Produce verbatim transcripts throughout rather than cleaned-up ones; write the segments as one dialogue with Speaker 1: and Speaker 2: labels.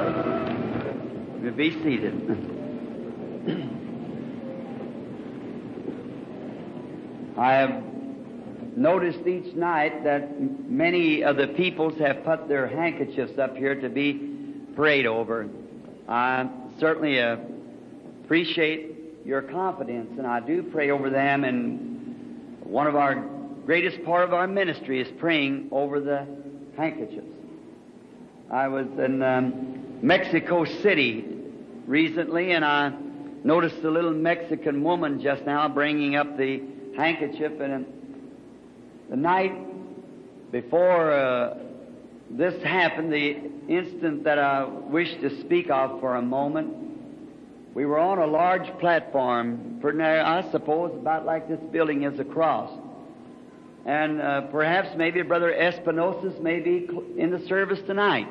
Speaker 1: You be seated. I have noticed each night that many of the peoples have put their handkerchiefs up here to be prayed over. I certainly uh, appreciate your confidence, and I do pray over them, and one of our greatest part of our ministry is praying over the handkerchiefs. I was in um, Mexico City recently, and I noticed a little Mexican woman just now bringing up the handkerchief, and the night before uh, this happened, the instant that I wish to speak of for a moment, we were on a large platform, for now, I suppose, about like this building is across. And uh, perhaps maybe Brother Espinosa may be in the service tonight.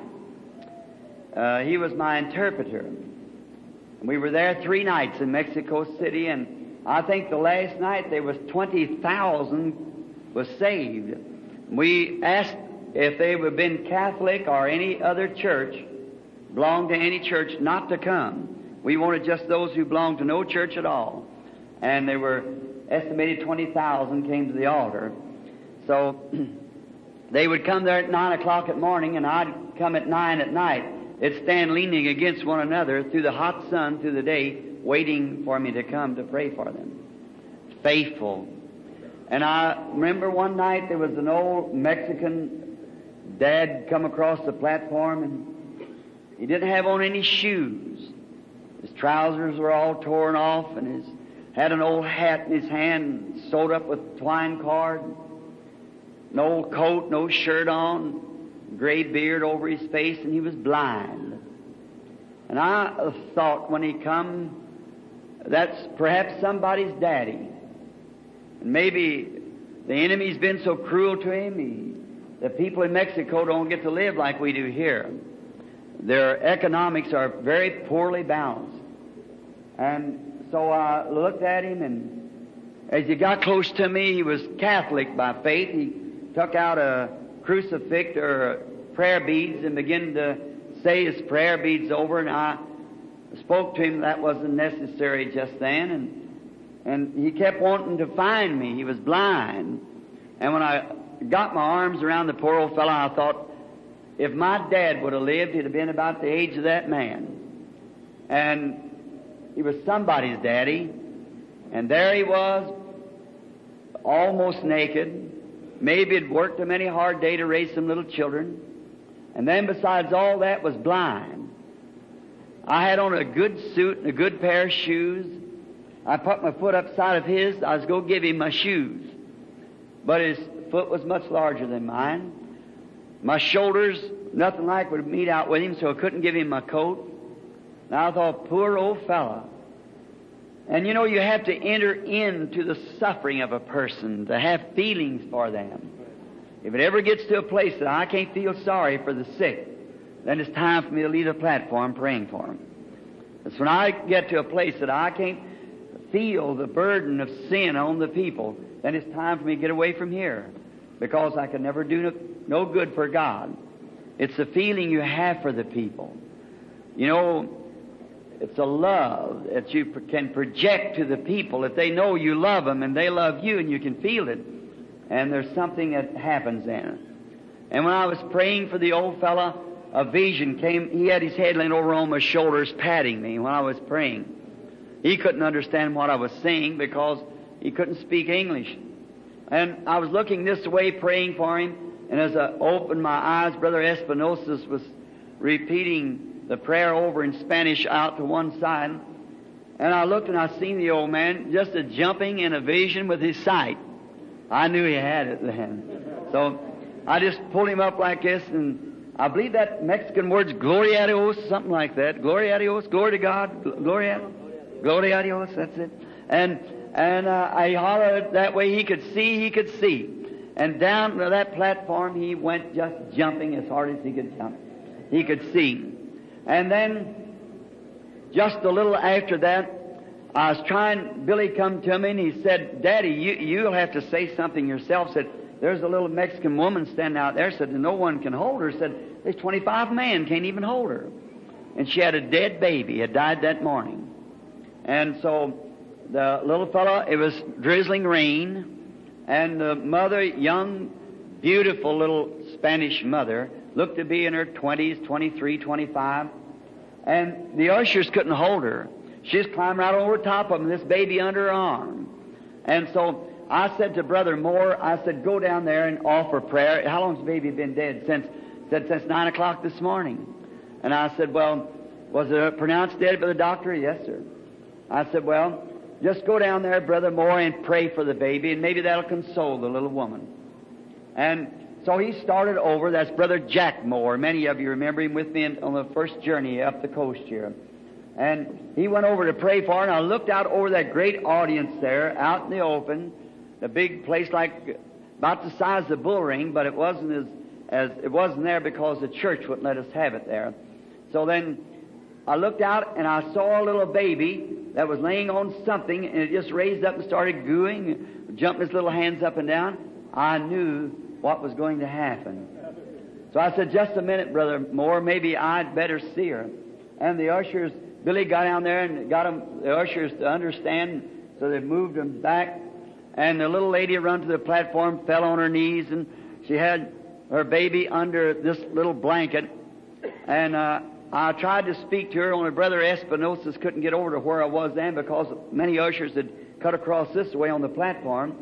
Speaker 1: Uh, he was my interpreter. We were there three nights in Mexico City, and I think the last night there was twenty thousand was saved. We asked if they would have been Catholic or any other church, belonged to any church, not to come. We wanted just those who belonged to no church at all. And they were estimated twenty thousand came to the altar. So they would come there at nine o'clock at morning, and I'd come at nine at night. They'd stand leaning against one another through the hot sun through the day, waiting for me to come to pray for them. Faithful. And I remember one night there was an old Mexican dad come across the platform, and he didn't have on any shoes. His trousers were all torn off, and his had an old hat in his hand sewed up with twine cord. No old coat, no shirt on, gray beard over his face, and he was blind. And I thought when he come, that's perhaps somebody's daddy. And maybe the enemy's been so cruel to him, he, the people in Mexico don't get to live like we do here. Their economics are very poorly balanced. And so I looked at him, and as he got close to me, he was Catholic by faith. He took out a crucifix or prayer beads and began to say his prayer beads over, and I spoke to him. That wasn't necessary just then, and and he kept wanting to find me. He was blind. And when I got my arms around the poor old fellow, I thought, if my dad would have lived, he'd have been about the age of that man. And he was somebody's daddy, and there he was, almost naked. Maybe he'd worked a many hard day to raise some little children. And then besides all that was blind. I had on a good suit and a good pair of shoes. I put my foot upside of his. I was going to give him my shoes. But his foot was much larger than mine. My shoulders, nothing like would meet out with him, so I couldn't give him my coat. And I thought, poor old fella. And you know, you have to enter into the suffering of a person to have feelings for them. If it ever gets to a place that I can't feel sorry for the sick, then it's time for me to leave the platform praying for them. It's when I get to a place that I can't feel the burden of sin on the people, then it's time for me to get away from here, because I can never do no, no good for God. It's the feeling you have for the people. You know, it's a love that you can project to the people if they know you love them and they love you, and you can feel it. And there's something that happens then. And when I was praying for the old fella, a vision came. He had his head leaned over on my shoulders, patting me when I was praying. He couldn't understand what I was saying because he couldn't speak English. And I was looking this way, praying for him. And as I opened my eyes, Brother Espinosa was repeating the prayer over in Spanish out to one side. And I looked and I seen the old man just a jumping in a vision with his sight. I knew he had it then. So I just pulled him up like this, and I believe that Mexican word's gloria a Dios, something like that. Gloria a Dios, glory to God, gloria, gloria a Dios, that's it. And and uh, I hollered that way he could see, he could see. And down to that platform he went, just jumping as hard as he could jump. He could see. And then just a little after that, I was trying, Billy come to me and he said, Daddy, you, you'll have to say something yourself. Said, there's a little Mexican woman standing out there. Said, no one can hold her. Said, there's twenty-five men can't even hold her. and she had a dead baby, had died that morning. And so the little fellow, it was drizzling rain, and the mother, young, beautiful little Spanish mother, looked to be in her twenties, twenty-three, twenty-five, and the ushers couldn't hold her. She was climbing right over top of him, this baby under her arm. And so I said to Brother Moore, I said, go down there and offer prayer. How long's the baby been dead? Since, said, since nine o'clock this morning. And I said, well, was it pronounced dead by the doctor? Yes, sir. I said, well, just go down there, Brother Moore, and pray for the baby, and maybe that'll console the little woman. And so he started over. That's Brother Jack Moore. Many of you remember him with me on the first journey up the coast here. And he went over to pray for her, and I looked out over that great audience there, out in the open, the big place like about the size of the bull ring, but it wasn't as, as it wasn't there because the church wouldn't let us have it there. So then I looked out and I saw a little baby that was laying on something, and it just raised up and started gooing, jumping its little hands up and down. I knew what was going to happen. So I said, just a minute, Brother Moore, maybe I'd better see her. And the ushers, Billy got down there and got them, the ushers to understand, so they moved them back. And the little lady run to the platform, fell on her knees, and she had her baby under this little blanket. And uh, I tried to speak to her, only Brother Espinosa couldn't get over to where I was then because many ushers had cut across this way on the platform.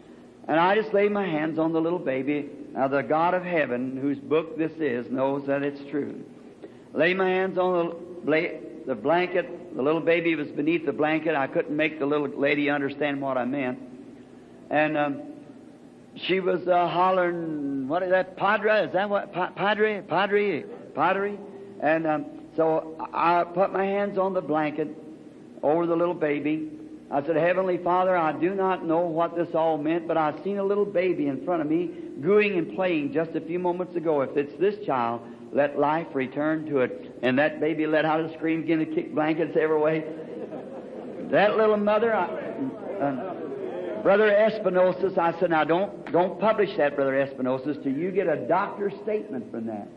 Speaker 1: And I just laid my hands on the little baby. Now the God of heaven, whose book this is, knows that it's true. Lay my hands on the, bla- the blanket. The little baby was beneath the blanket. I couldn't make the little lady understand what I meant. And um, she was uh, hollering, what is that, Padre? Is that what, pa- Padre? Padre? Padre? And um, so I put my hands on the blanket over the little baby. I said, Heavenly Father, I do not know what this all meant, but I've seen a little baby in front of me gooing and playing just a few moments ago. If it's this child, let life return to it. And that baby let out a scream, begin to kick blankets every way. That little mother, I, uh, Brother Espinosa, I said, now don't, don't publish that, Brother Espinosa, till you get a doctor's statement from that.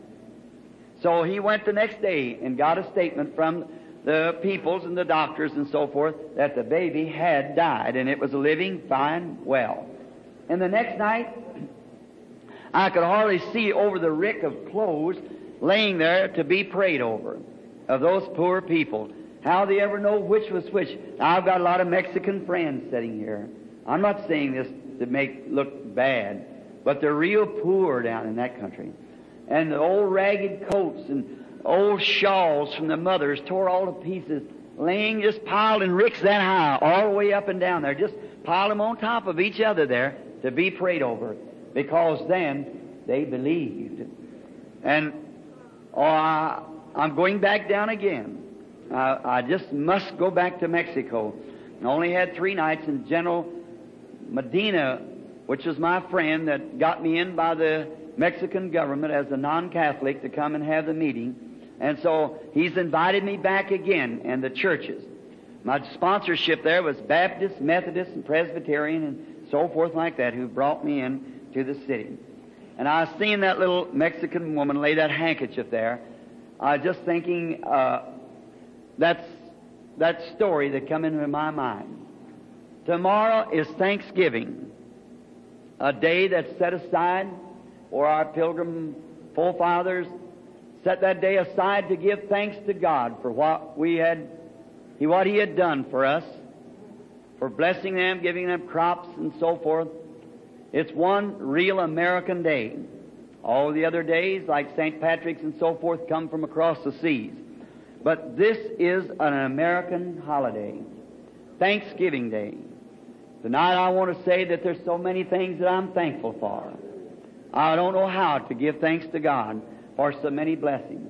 Speaker 1: So he went the next day and got a statement from the peoples and the doctors and so forth that the baby had died, and it was living fine well. And the next night, I could hardly see over the rick of clothes laying there to be prayed over of those poor people. How they ever know which was which? Now, I've got a lot of Mexican friends sitting here. I'm not saying this to make look bad, but they're real poor down in that country. And the old ragged coats and old shawls from the mothers tore all to pieces, laying just piled in ricks that high, all the way up and down there. Just piled them on top of each other there to be prayed over, because then they believed. And oh, I, I'm going back down again. I, I just must go back to Mexico. I only had three nights, and General Medina, which was my friend that got me in by the Mexican government as a non-Catholic to come and have the meeting. And so he's invited me back again, and the churches. My sponsorship there was Baptist, Methodist, and Presbyterian, and so forth like that, who brought me in to the city. And I seen that little Mexican woman lay that handkerchief there. I was just thinking, uh, that's that story that come into my mind. Tomorrow is Thanksgiving, a day that's set aside for our pilgrim forefathers. Set that day aside to give thanks to God for what we had, what He had done for us, for blessing them, giving them crops and so forth. It's one real American day. All the other days, like Saint Patrick's and so forth, come from across the seas. But this is an American holiday, Thanksgiving Day. Tonight I want to say that there's so many things that I'm thankful for. I don't know how to give thanks to God for so many blessings.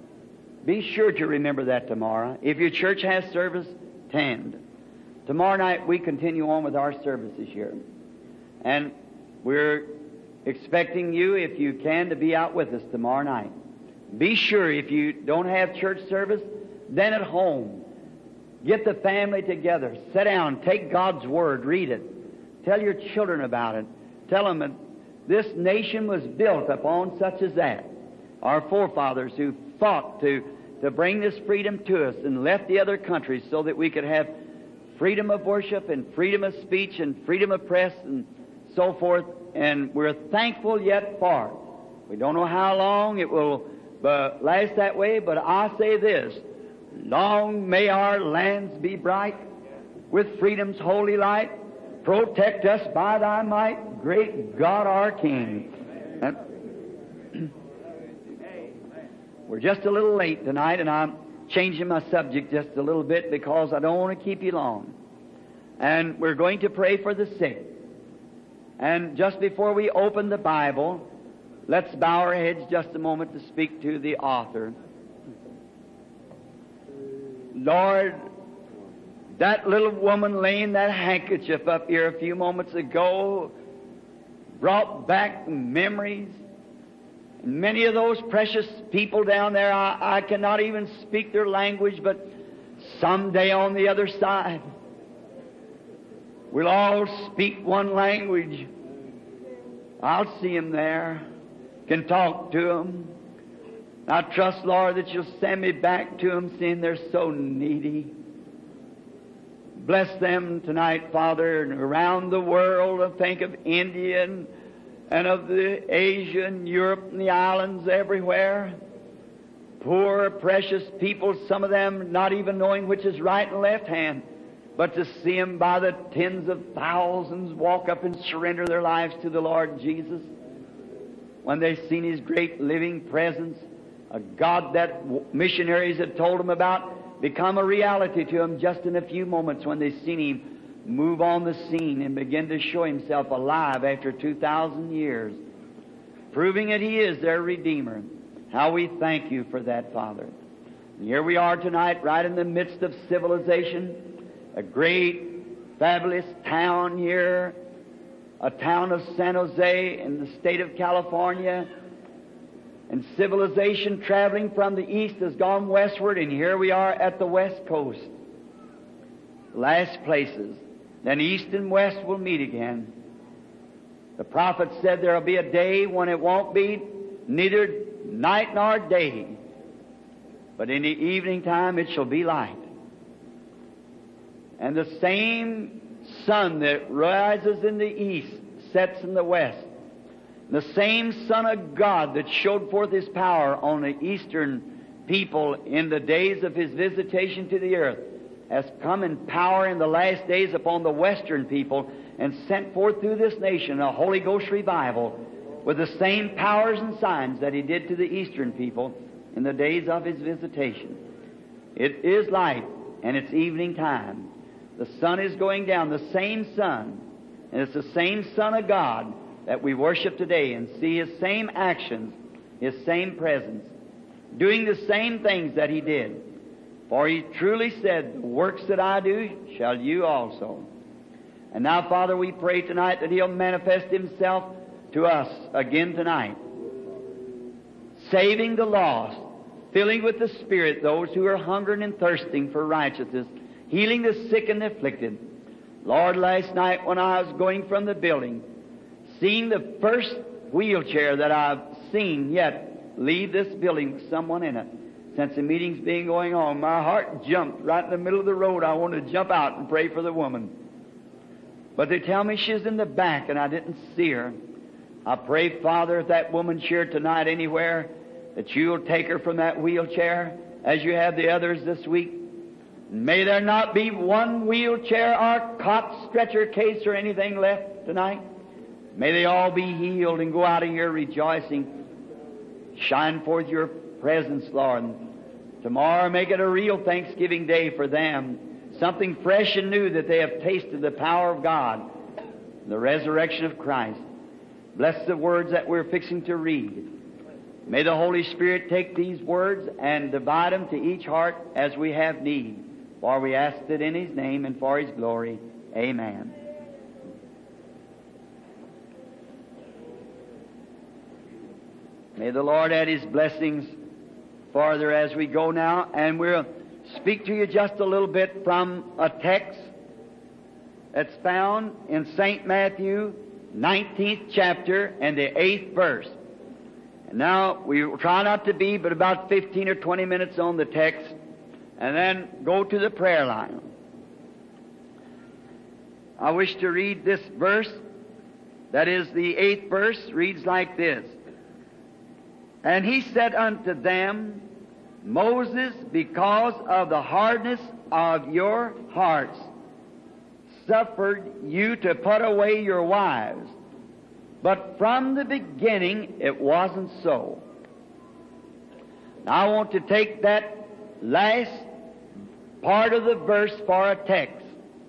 Speaker 1: Be sure to remember that tomorrow. If your church has service, attend. Tomorrow night we continue on with our services here. And we're expecting you, if you can, to be out with us tomorrow night. Be sure if you don't have church service, then at home, get the family together. Sit down, take God's Word, read it. Tell your children about it. Tell them that this nation was built upon such as that. Our forefathers who fought to to bring this freedom to us and left the other countries so that we could have freedom of worship and freedom of speech and freedom of press and so forth. And we're thankful yet for it. We don't know how long it will uh, last that way, but I say this: long may our lands be bright with freedom's holy light. Protect us by thy might, great God our King. And we're just a little late tonight, and I'm changing my subject just a little bit because I don't want to keep you long. And we're going to pray for the sick. And just before we open the Bible, let's bow our heads just a moment to speak to the author. Lord, that little woman laying that handkerchief up here a few moments ago brought back memories. And many of those precious people down there, I, I cannot even speak their language, but someday on the other side, we'll all speak one language. I'll see them there, can talk to them. I trust, Lord, that you'll send me back to them, seeing they're so needy. Bless them tonight, Father, and around the world. I think of India and, and of the Asia and Europe and the islands everywhere. Poor, precious people, some of them not even knowing which is right and left hand. But to see them by the tens of thousands walk up and surrender their lives to the Lord Jesus, when they've seen His great living presence, a God that missionaries had told them about, become a reality to them just in a few moments when they've seen Him move on the scene and begin to show Himself alive after two thousand years, proving that He is their Redeemer. How we thank You for that, Father. And here we are tonight, right in the midst of civilization. A great, fabulous town here, a town of San Jose in the state of California. And civilization traveling from the east has gone westward, and here we are at the west coast. Last places. Then east and west will meet again. The prophet said there will be a day when it won't be neither night nor day, but in the evening time it shall be light. And the same sun that rises in the east sets in the west. The same Son of God that showed forth His power on the eastern people in the days of His visitation to the earth has come in power in the last days upon the western people and sent forth through this nation a Holy Ghost revival with the same powers and signs that He did to the eastern people in the days of His visitation. It is light, and it's evening time. The sun is going down, the same sun, and it's the same Son of God that we worship today and see His same actions, His same presence, doing the same things that He did. For He truly said, the works that I do shall you also. And now, Father, we pray tonight that He'll manifest Himself to us again tonight, saving the lost, filling with the Spirit those who are hungering and thirsting for righteousness, healing the sick and the afflicted. Lord, last night when I was going from the building, seeing the first wheelchair that I've seen yet leave this building with someone in it, since the meeting's been going on, my heart jumped right in the middle of the road. I wanted to jump out and pray for the woman. But they tell me she's in the back and I didn't see her. I pray, Father, if that woman's here tonight anywhere, that You'll take her from that wheelchair as You have the others this week. May there not be one wheelchair or cot, stretcher case or anything left tonight. May they all be healed and go out of here rejoicing. Shine forth Your presence, Lord. Tomorrow make it a real Thanksgiving day for them. Something fresh and new that they have tasted the power of God, the resurrection of Christ. Bless the words that we're fixing to read. May the Holy Spirit take these words and divide them to each heart as we have need. For we ask it in His name and for His glory. Amen. May the Lord add His blessings farther as we go now. And we'll speak to you just a little bit from a text that's found in Saint Matthew, nineteenth chapter and the eighth verse. Now, we try not to be but about fifteen or twenty minutes on the text, and then go to the prayer line. I wish to read this verse. That is, the eighth verse reads like this. And he said unto them, Moses, because of the hardness of your hearts, suffered you to put away your wives. But from the beginning it wasn't so. Now I want to take that last part of the verse for a text.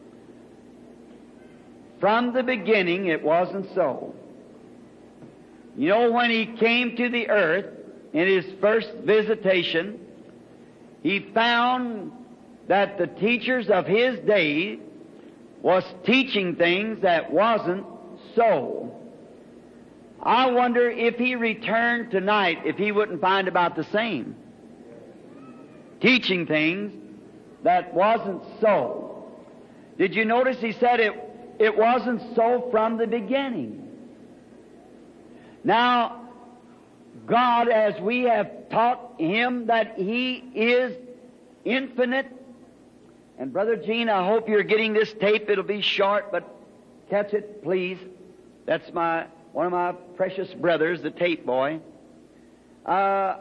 Speaker 1: From the beginning it wasn't so. You know, when he came to the earth in his first visitation, he found that the teachers of his day was teaching things that wasn't so. I wonder if he returned tonight, if he wouldn't find about the same. Teaching things that wasn't so. Did you notice he said it, it wasn't so from the beginning? Now, God, as we have taught Him that He is infinite, and Brother Gene, I hope you're getting this tape. It'll be short, but catch it, please. That's my one of my precious brothers, the tape boy. Uh,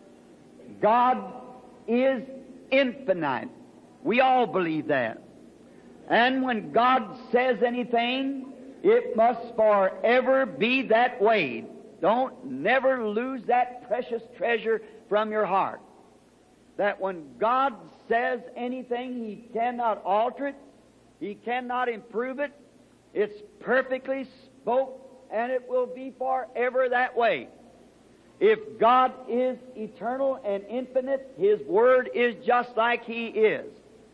Speaker 1: God is infinite. We all believe that. And when God says anything, it must forever be that way. Don't never lose that precious treasure from your heart. That when God says anything, He cannot alter it. He cannot improve it. It's perfectly spoke, and it will be forever that way. If God is eternal and infinite, His Word is just like He is.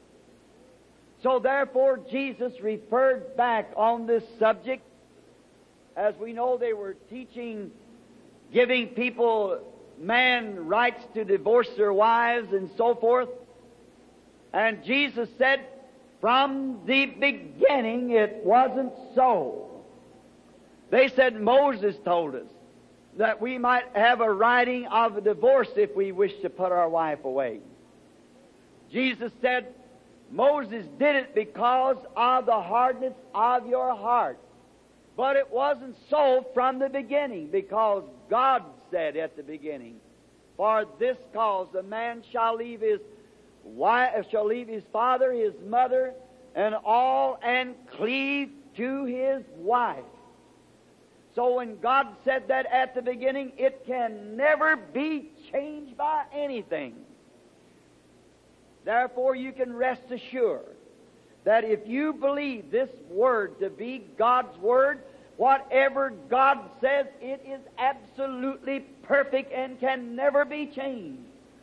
Speaker 1: So therefore, Jesus referred back on this subject. As we know, they were teaching, giving people man rights to divorce their wives and so forth. And Jesus said, from the beginning it wasn't so. They said Moses told us that we might have a writing of a divorce if we wish to put our wife away. Jesus said, Moses did it because of the hardness of your heart. But it wasn't so from the beginning, because God said at the beginning, for this cause a man shall leave his wife, shall leave his father, his mother, and all, and cleave to his wife. So when God said that at the beginning, it can never be changed by anything. Therefore, you can rest assured that if you believe this Word to be God's Word, whatever God says, it is absolutely perfect and can never be changed.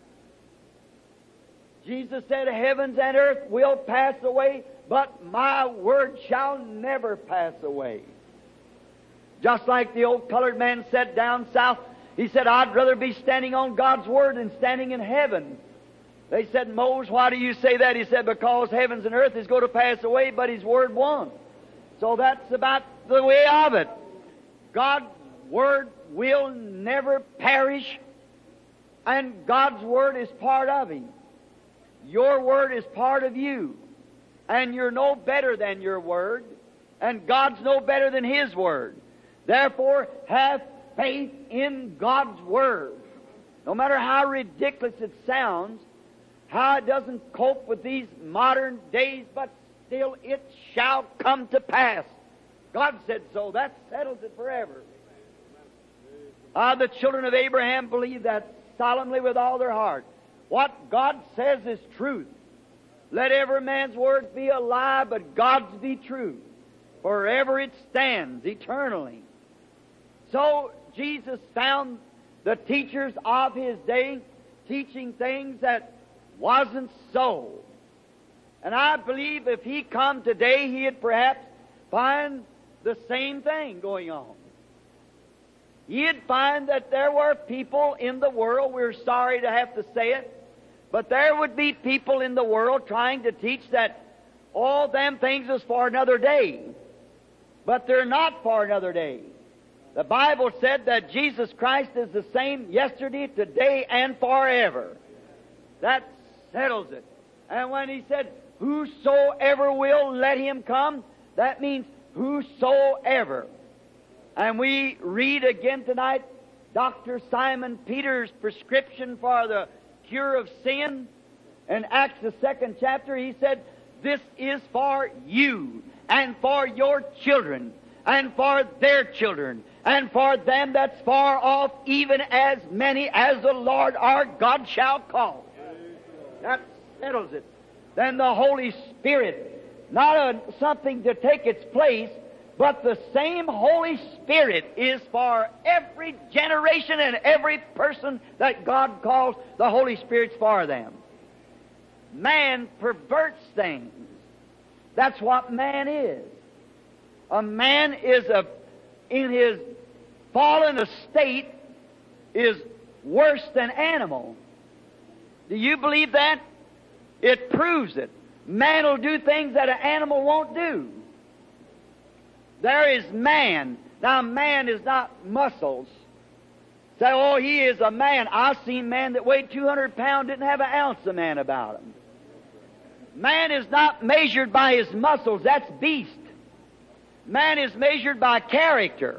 Speaker 1: Jesus said, heavens and earth will pass away, but my Word shall never pass away. Just like the old colored man said down south, he said, I'd rather be standing on God's Word than standing in heaven. They said, Moses, why do you say that? He said, because heavens and earth is going to pass away, but His Word won't. So that's about the way of it. God's Word will never perish, and God's Word is part of Him. Your Word is part of you, and you're no better than your Word, and God's no better than His Word. Therefore, have faith in God's Word. No matter how ridiculous it sounds, how it doesn't cope with these modern days, but still it shall come to pass. God said so. That settles it forever. Ah, the children of Abraham believed that solemnly with all their heart. What God says is truth. Let every man's word be a lie, but God's be true. Forever it stands, eternally. So Jesus found the teachers of His day teaching things that wasn't so. And I believe if He come today, He'd perhaps find the same thing going on. He'd find that there were people in the world, we're sorry to have to say it, but there would be people in the world trying to teach that all them things is for another day. But they're not for another day. The Bible said that Jesus Christ is the same yesterday, today, and forever. That settles it. And when He said, whosoever will, let him come, that means whosoever. And we read again tonight Doctor Simon Peter's prescription for the cure of sin. In Acts the second chapter, he said, this is for you, and for your children, and for their children, and for them that's far off, even as many as the Lord our God shall call. That settles it. Then the Holy Spirit, not a, something to take its place, but the same Holy Spirit is for every generation and every person that God calls. The Holy Spirit's for them. Man perverts things. That's what man is. A man is a, in his fallen estate, is worse than animal. Do you believe that? It proves it. Man will do things that an animal won't do. There is man. Now, man is not muscles. Say, oh, he is a man. I've seen men that weighed two hundred pounds, didn't have an ounce of man about him. Man is not measured by his muscles. That's beast. Man is measured by character.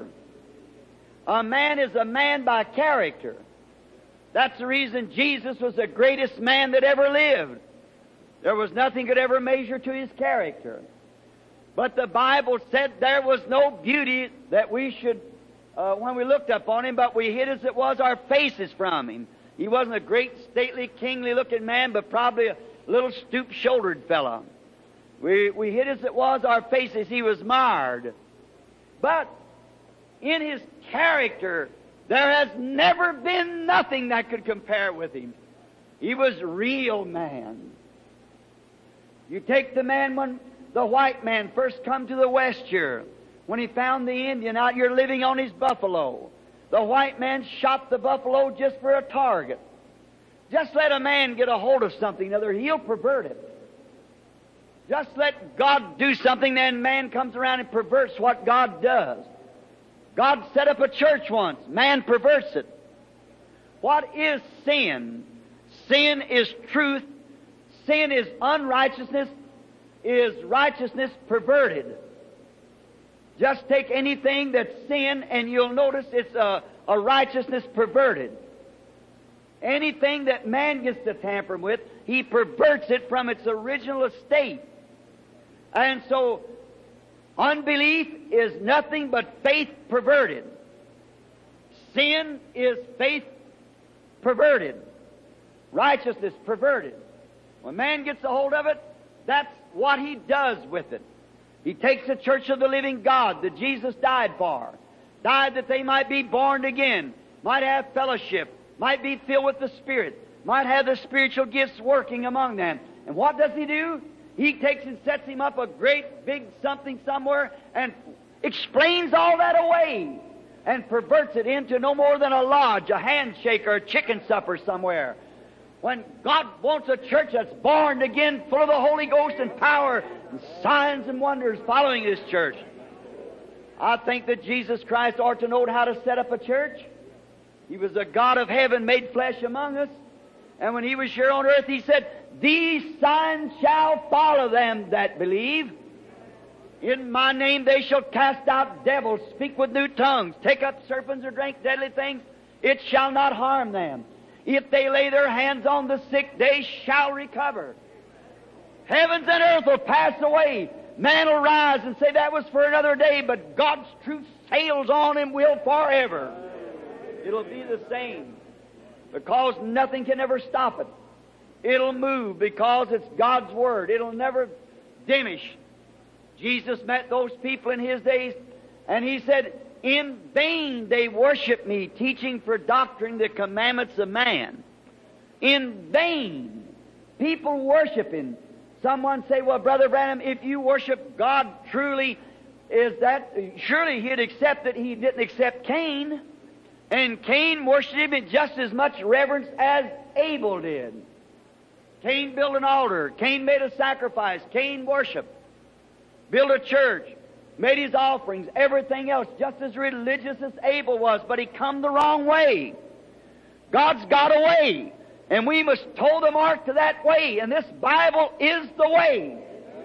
Speaker 1: A man is a man by character. That's the reason Jesus was the greatest man that ever lived. There was nothing could ever measure to his character. But the Bible said there was no beauty that we should, uh, when we looked upon him, but we hid as it was our faces from him. He wasn't a great, stately, kingly-looking man, but probably a little stoop-shouldered fellow. We, we hid as it was our faces. He was marred. But in his character, there has never been nothing that could compare with him. He was real man. You take the man when the white man first come to the west here, when he found the Indian out here living on his buffalo. The white man shot the buffalo just for a target. Just let a man get a hold of something or other, he'll pervert it. Just let God do something, then man comes around and perverts what God does. God set up a church once. Man perverts it. What is sin? Sin is truth. Sin is unrighteousness. Is righteousness perverted. Just take anything that's sin and you'll notice it's a, a righteousness perverted. Anything that man gets to tamper with, he perverts it from its original estate. And so, unbelief is nothing but faith perverted. Sin is faith perverted. Righteousness perverted. When man gets a hold of it, that's what he does with it. He takes the church of the living God that Jesus died for. Died that they might be born again, might have fellowship, might be filled with the Spirit, might have the spiritual gifts working among them. And what does he do? He takes and sets him up a great big something somewhere and explains all that away and perverts it into no more than a lodge, a handshake, or a chicken supper somewhere. When God wants a church that's born again, full of the Holy Ghost and power, and signs and wonders following this church. I think that Jesus Christ ought to know how to set up a church. He was the God of heaven made flesh among us. And when He was here on earth, He said, these signs shall follow them that believe. In my name they shall cast out devils, speak with new tongues, take up serpents or drink deadly things. It shall not harm them. If they lay their hands on the sick, they shall recover. Heavens and earth will pass away. Man will rise and say that was for another day, but God's truth sails on and will forever. It'll be the same, because nothing can ever stop it. It'll move because it's God's Word. It'll never diminish. Jesus met those people in His days, and He said, in vain they worship Me, teaching for doctrine the commandments of man. In vain. People worship Him. Someone say, well, Brother Branham, if you worship God truly, is that, surely He'd accept that He didn't accept Cain. And Cain worshipped Him in just as much reverence as Abel did. Cain built an altar. Cain made a sacrifice. Cain worshiped. Built a church. made his offerings, everything else, just as religious as Abel was, but he come the wrong way. God's got a way, and we must toe the mark to that way, and this Bible is the way.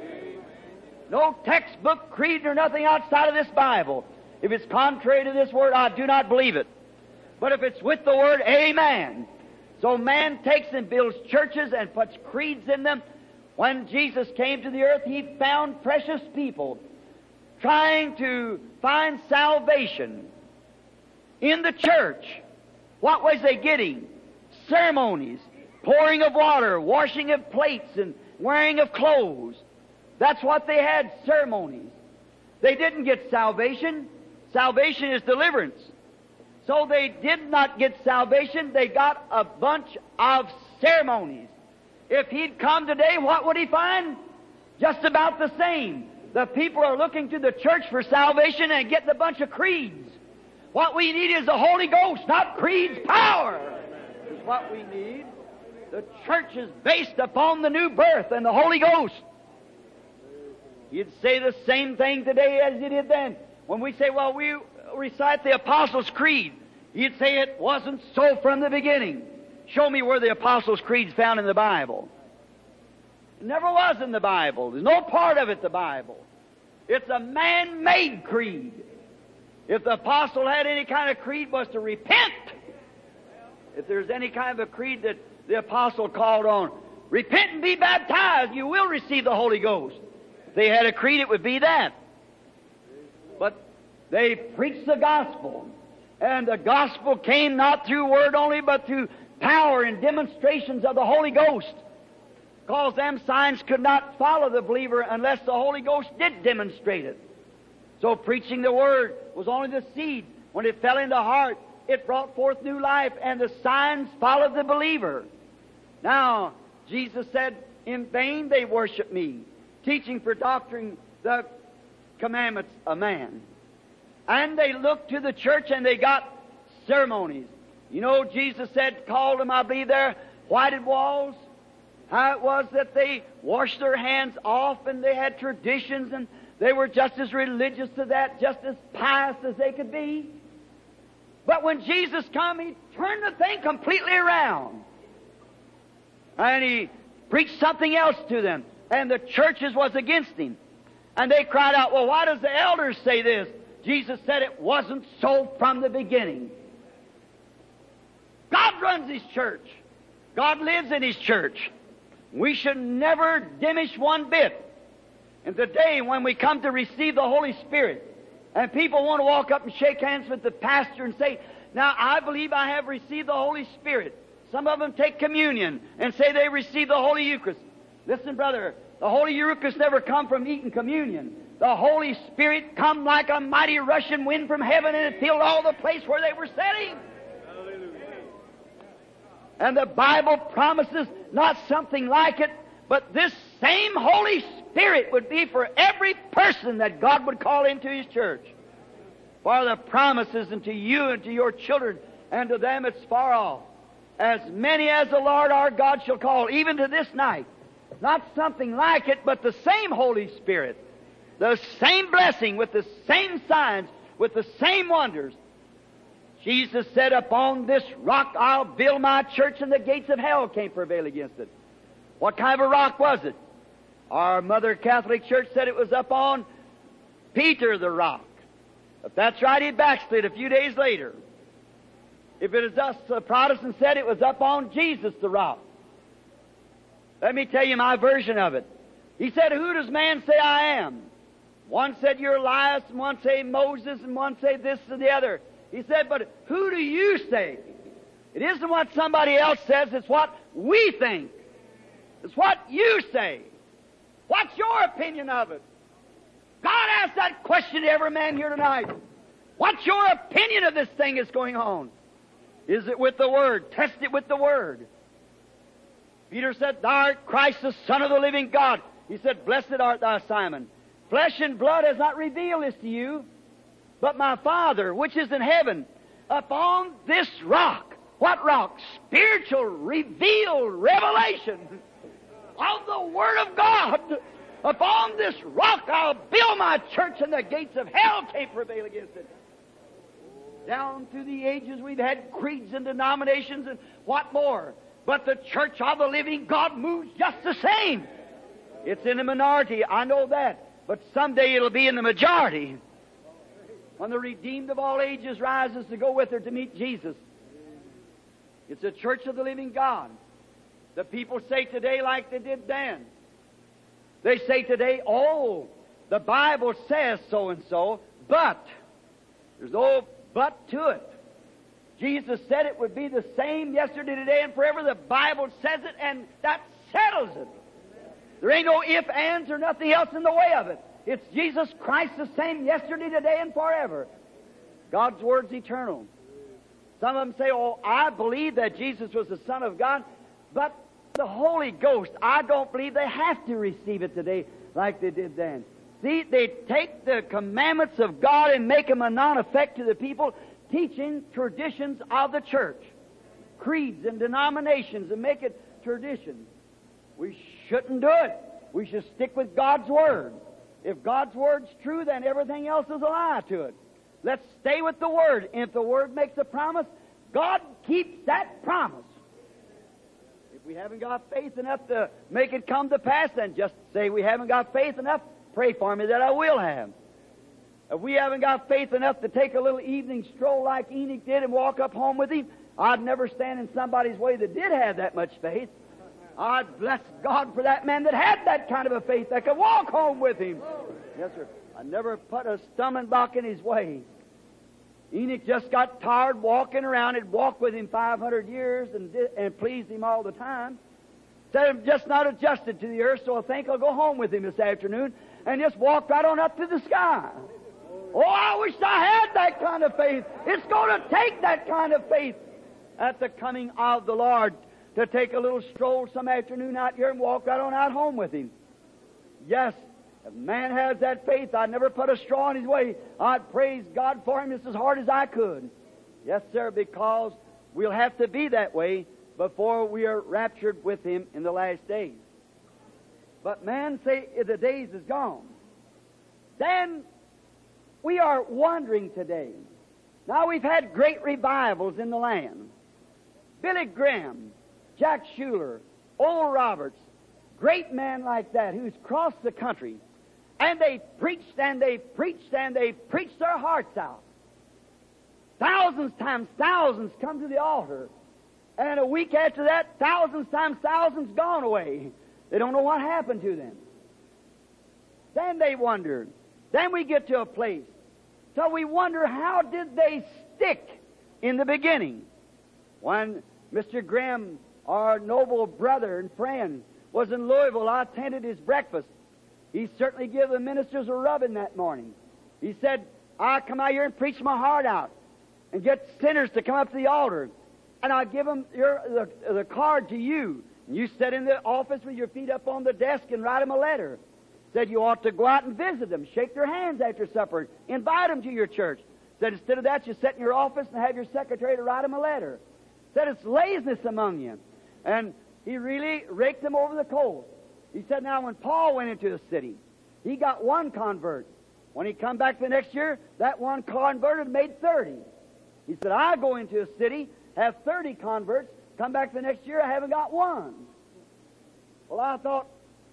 Speaker 1: No textbook, creed, or nothing outside of this Bible. If it's contrary to this Word, I do not believe it. But if it's with the Word, amen. So man takes and builds churches and puts creeds in them. When Jesus came to the earth, He found precious people trying to find salvation in the church. What was they getting? Ceremonies, pouring of water, washing of plates, and wearing of clothes. That's what they had, ceremonies. They didn't get salvation. Salvation is deliverance. So they did not get salvation. They got a bunch of ceremonies. If He'd come today, what would He find? Just about the same. The people are looking to the church for salvation and getting a bunch of creeds. What we need is the Holy Ghost, not creeds. Power is what we need. The church is based upon the new birth and the Holy Ghost. You'd say the same thing today as you did then. When we say, well, we recite the Apostles' Creed, you'd say it wasn't so from the beginning. Show me where the Apostles' Creed's found in the Bible. It never was in the Bible. There's no part of it the Bible. It's a man-made creed. If the apostle had any kind of creed, it was to repent. If there's any kind of a creed that the apostle called on, repent and be baptized, you will receive the Holy Ghost. If they had a creed, it would be that. But they preached the gospel. And the gospel came not through word only, but through power and demonstrations of the Holy Ghost. Because them signs could not follow the believer unless the Holy Ghost did demonstrate it. So preaching the Word was only the seed. When it fell into the heart, it brought forth new life, and the signs followed the believer. Now, Jesus said, in vain they worship me, teaching for doctrine the commandments of man. And they looked to the church and they got ceremonies. You know, Jesus said, called them, I believe, there, whited walls. How it was that they washed their hands off and they had traditions and they were just as religious to that, just as pious as they could be. But when Jesus come, He turned the thing completely around. And He preached something else to them. And the churches was against Him. And they cried out, well, why does the elders say this? Jesus said it wasn't so from the beginning. God runs His church. God lives in His church. We should never diminish one bit. And today, when we come to receive the Holy Spirit, and people want to walk up and shake hands with the pastor and say, now, I believe I have received the Holy Spirit. Some of them take communion and say they received the Holy Eucharist. Listen, brother, the Holy Eucharist never come from eating communion. The Holy Spirit come like a mighty rushing wind from heaven, and it filled all the place where they were sitting. And the Bible promises not something like it, but this same Holy Spirit would be for every person that God would call into His church. For the promises unto you and to your children, and to them it's far off. As many as the Lord our God shall call, even to this night. Not something like it, but the same Holy Spirit. The same blessing, with the same signs, with the same wonders. Jesus said, upon this rock I'll build my church, and the gates of hell can't prevail against it. What kind of a rock was it? Our Mother Catholic Church said it was up on Peter the rock. If that's right, he backslid a few days later. If it is us, the Protestants said it was up on Jesus the rock. Let me tell you my version of it. He said, who does man say I am? One said you're Elias, and one say Moses, and one say this and the other. He said, but who do you say? It isn't what somebody else says, it's what we think. It's what you say. What's your opinion of it? God asked that question to every man here tonight. What's your opinion of this thing that's going on? Is it with the Word? Test it with the Word. Peter said, Thou art Christ, the Son of the living God. He said, Blessed art thou, Simon. Flesh and blood has not revealed this to you, but my Father, which is in heaven. Upon this rock. What rock? Spiritual, revealed revelation of the Word of God. Upon this rock I'll build my church, and the gates of hell can't prevail against it. Down through the ages we've had creeds and denominations and what more. But the church of the living God moves just the same. It's in the minority, I know that. But someday it'll be in the majority. When the redeemed of all ages rises to go with her to meet Jesus. It's a church of the living God. The people say today like they did then. They say today, oh, the Bible says so and so, but there's no but to it. Jesus said it would be the same yesterday, today, and forever. The Bible says it, and that settles it. There ain't no ifs, ands, or nothing else in the way of it. It's Jesus Christ the same yesterday, today, and forever. God's Word's eternal. Some of them say, oh, I believe that Jesus was the Son of God, but the Holy Ghost, I don't believe they have to receive it today like they did then. See, they take the commandments of God and make them a non-effect to the people, teaching traditions of the church, creeds and denominations, and make it traditions. We shouldn't do it. We should stick with God's Word. If God's Word's true, then everything else is a lie to it. Let's stay with the Word. And if the Word makes a promise, God keeps that promise. If we haven't got faith enough to make it come to pass, then just say we haven't got faith enough, pray for me that I will have. If we haven't got faith enough to take a little evening stroll like Enoch did and walk up home with him, I'd never stand in somebody's way that did have that much faith. I'd bless God for that man that had that kind of a faith that could walk home with him. Yes, sir. I never put a stumbling block in his way. Enoch just got tired walking around. He'd walked with him five hundred years and, did, and pleased him all the time. Said I'm just not adjusted to the earth, so I think I'll go home with him this afternoon and just walk right on up to the sky. Oh, I wish I had that kind of faith. It's going to take that kind of faith at the coming of the Lord to take a little stroll some afternoon out here and walk right on out home with him. Yes, if man has that faith, I'd never put a straw in his way. I'd praise God for him just as hard as I could. Yes, sir, because we'll have to be that way before we are raptured with him in the last days. But man say the days is gone. Then we are wondering today. Now we've had great revivals in the land. Billy Graham, Jack Shuler, Oral Roberts, great men like that who's crossed the country, and they preached and they preached and they preached their hearts out. Thousands times thousands come to the altar, and a week after that, thousands times thousands gone away. They don't know what happened to them. Then they wonder. Then we get to a place. So we wonder, how did they stick in the beginning? When Mister Graham, our noble brother and friend, was in Louisville, I attended his breakfast. He certainly gave the ministers a rubbing that morning. He said, I come out here and preach my heart out and get sinners to come up to the altar. And I give them your, the, the card to you. And you sit in the office with your feet up on the desk and write them a letter. Said you ought to go out and visit them, shake their hands after supper, invite them to your church. Said instead of that, you sit in your office and have your secretary to write them a letter. Said it's laziness among you. And he really raked them over the coals. He said, now, when Paul went into the city, he got one convert. When he come back the next year, that one converted made thirty. He said, I go into a city, have thirty converts, come back the next year, I haven't got one. Well, I thought,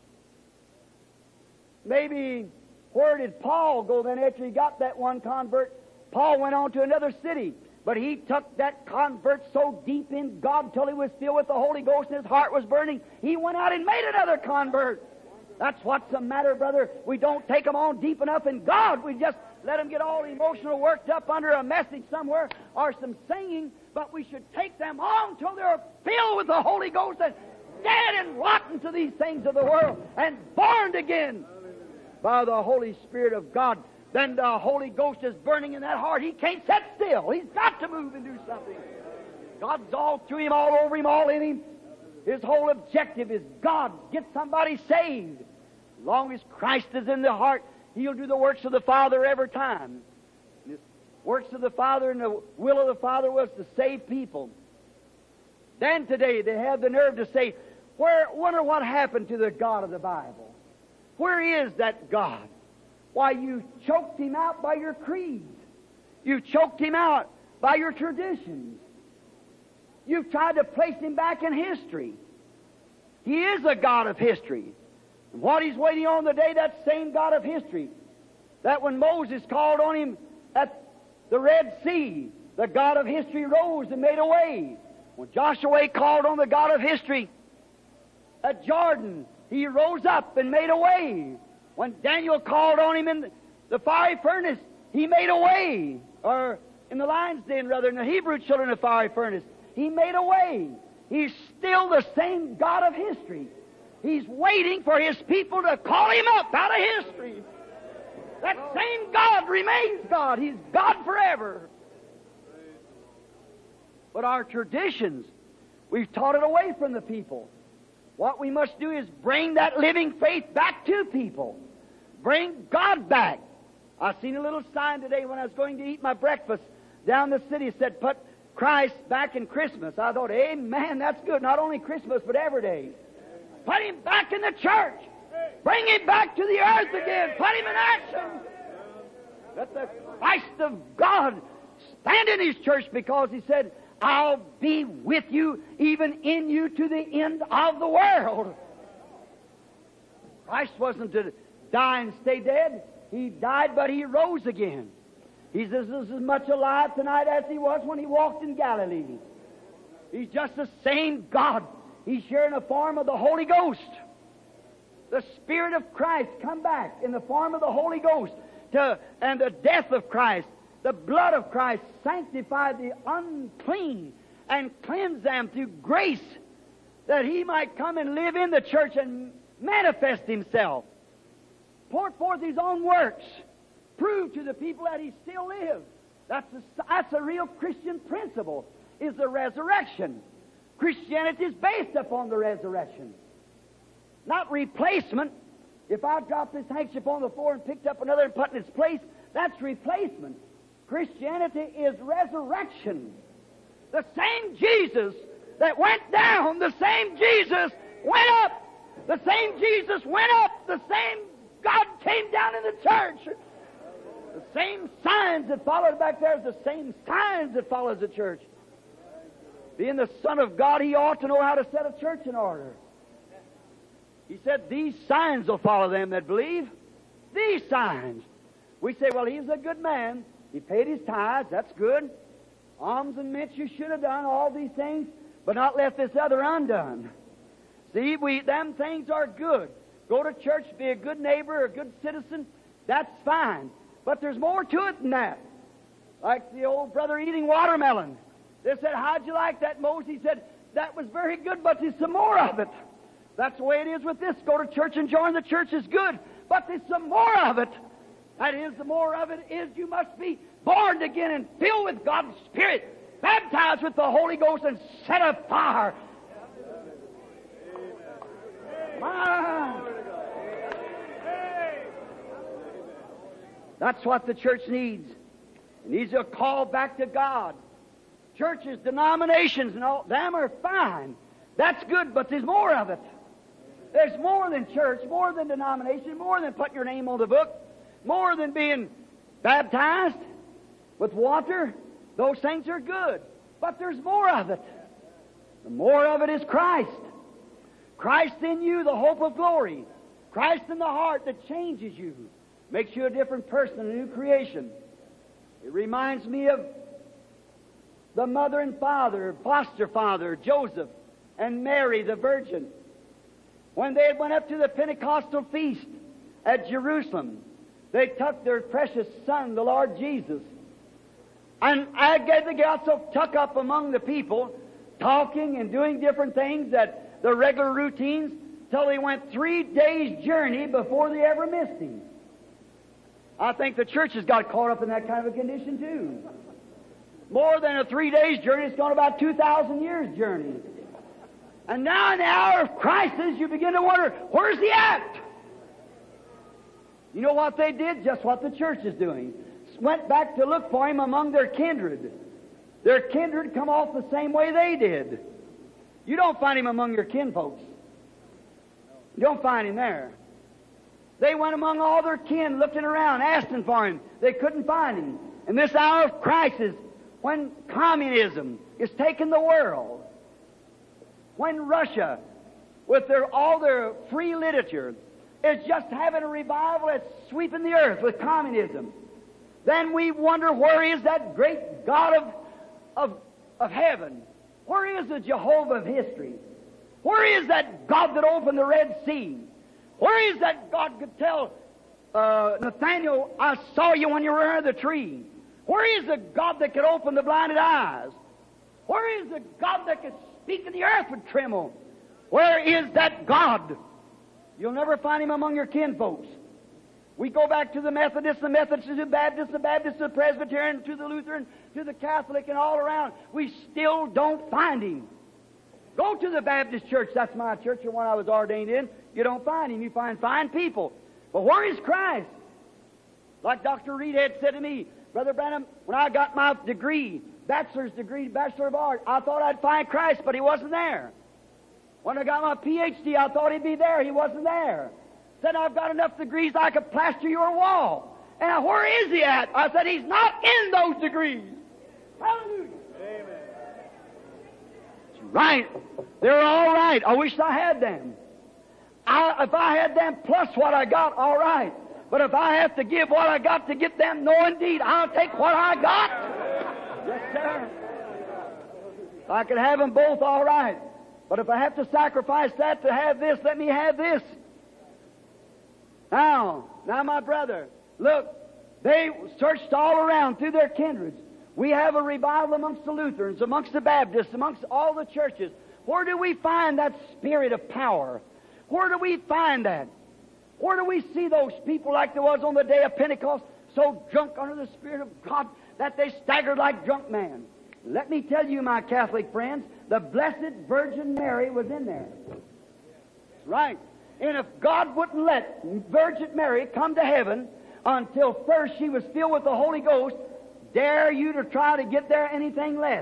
Speaker 1: maybe where did Paul go then after he got that one convert? Paul went on to another city. But he took that convert so deep in God till he was filled with the Holy Ghost and his heart was burning, he went out and made another convert. That's what's the matter, brother. We don't take them on deep enough in God. We just let them get all emotional worked up under a message somewhere or some singing, but we should take them on till they're filled with the Holy Ghost and dead and rotten to these things of the world and born again by the Holy Spirit of God. Then the Holy Ghost is burning in that heart. He can't sit still. He's got to move and do something. God's all through him, all over him, all in him. His whole objective is God, get somebody saved. As long as Christ is in the heart, he'll do the works of the Father every time. And the works of the Father and the will of the Father was to save people. Then today they have the nerve to say, Where, wonder what happened to the God of the Bible.
Speaker 2: Where is that God? Why, you choked Him out by your creeds. You choked Him out by your traditions. You've tried to place Him back in history. He is a God of history. And what He's waiting on the day, that same God of history, that when Moses called on Him at the Red Sea, the God of history rose and made a way. When Joshua called on the God of history at Jordan, He rose up and made a way. When Daniel called on Him in the fiery furnace, He made a way. Or in the lion's den, rather, in the Hebrew children of the fiery furnace, He made a way. He's still the same God of history. He's waiting for His people to call Him up out of history. That same God remains God. He's God forever. But our traditions, we've taught it away from the people. What we must do is bring that living faith back to people. Bring God back. I seen a little sign today when I was going to eat my breakfast down the city. It said, put Christ back in Christmas. I thought, amen, that's good. Not only Christmas, but every day. Put Him back in the church. Bring Him back to the earth again. Put Him in action. Let the Christ of God stand in His church, because He said, I'll be with you, even in you, to the end of the world. Christ wasn't to die and stay dead. He died, but He rose again. He's as, as much alive tonight as He was when He walked in Galilee. He's just the same God. He's here in the form of the Holy Ghost. The Spirit of Christ come back in the form of the Holy Ghost. To, and the death of Christ, the blood of Christ sanctified the unclean and cleansed them through grace, that He might come and live in the church and manifest Himself. Pour forth His own works. Prove to the people that He still lives. That's a, that's a real Christian principle, is the resurrection. Christianity is based upon the resurrection, not replacement. If I dropped this handkerchief on the floor and picked up another and put in its place, that's replacement. Christianity is resurrection. The same Jesus that went down, the same Jesus went up. The same Jesus went up. The same God came down in the church. The same signs that followed back there is the same signs that follows the church. Being the Son of God, He ought to know how to set a church in order. He said, these signs will follow them that believe. These signs. We say, well, he's a good man. He paid his tithes. That's good. Alms and mints you should have done, all these things, but not left this other undone. See, we them things are good. Go to church, be a good neighbor, a good citizen. That's fine. But there's more to it than that. Like the old brother eating watermelon. They said, how'd you like that, Moses? He said, that was very good, but there's some more of it. That's the way it is with this. Go to church and join the church is good, but there's some more of it. That is, the more of it is you must be born again and filled with God's Spirit, baptized with the Holy Ghost, and set afire. My. That's what the church needs. It needs a call back to God. Churches, denominations, and all them are fine. That's good, but there's more of it. There's more than church, more than denomination, more than putting your name on the book, more than being baptized with water. Those things are good, but there's more of it. The more of it is Christ. Christ in you, the hope of glory. Christ in the heart that changes you, makes you a different person, a new creation. It reminds me of the mother and father, foster father, Joseph, and Mary, the virgin. When they went up to the Pentecostal feast at Jerusalem, they took their precious son, the Lord Jesus. And I guess they got so tucked up among the people, talking and doing different things, that the regular routines, till they went three days' journey before they ever missed Him. I think the church has got caught up in that kind of a condition too. More than a three days' journey, it's gone about two thousand years' journey. And now in the hour of crisis, you begin to wonder, where's He at? You know what they did? Just what the church is doing. Went back to look for Him among their kindred. Their kindred come off the same way they did. You don't find Him among your kinfolks. You don't find Him there. They went among all their kin, looking around, asking for Him. They couldn't find Him. In this hour of crisis, when communism is taking the world, when Russia, with their, all their free literature, is just having a revival that's sweeping the earth with communism, then we wonder, where is that great God of, of, of heaven? Where is the Jehovah of history? Where is that God that opened the Red Sea? Where is that God could tell uh, Nathaniel, I saw you when you were under the tree? Where is the God that could open the blinded eyes? Where is the God that could speak and the earth would tremble? Where is that God? You'll never find Him among your kinfolks. We go back to the Methodists, the Methodists, the Baptists, the Baptists, the Presbyterian, to the Lutheran, to the Catholic, and all around. We still don't find Him. Go to the Baptist church. That's my church, the one I was ordained in. You don't find Him. You find fine people. But where is Christ? Like Doctor Reed had said to me, Brother Branham, when I got my degree, bachelor's degree, Bachelor of Arts, I thought I'd find Christ, but He wasn't there. When I got my P H D, I thought He'd be there. He wasn't there. Said, I've got enough degrees I could plaster your wall. And where is He at? I said, He's not in those degrees. Hallelujah. Amen. That's right. They're all right. I wish I had them. I, if I had them plus what I got, all right. But if I have to give what I got to get them, no indeed, I'll take what I got. Yes, sir. If I could have them both, all right. But if I have to sacrifice that to have this, let me have this. Now, now, my brother, look, they searched all around through their kindreds. We have a revival amongst the Lutherans, amongst the Baptists, amongst all the churches. Where do we find that spirit of power? Where do we find that? Where do we see those people like there was on the day of Pentecost, so drunk under the Spirit of God that they staggered like drunk men? Let me tell you, my Catholic friends, the Blessed Virgin Mary was in there. Right. And if God wouldn't let Virgin Mary come to heaven until first she was filled with the Holy Ghost, dare you to try to get there anything less.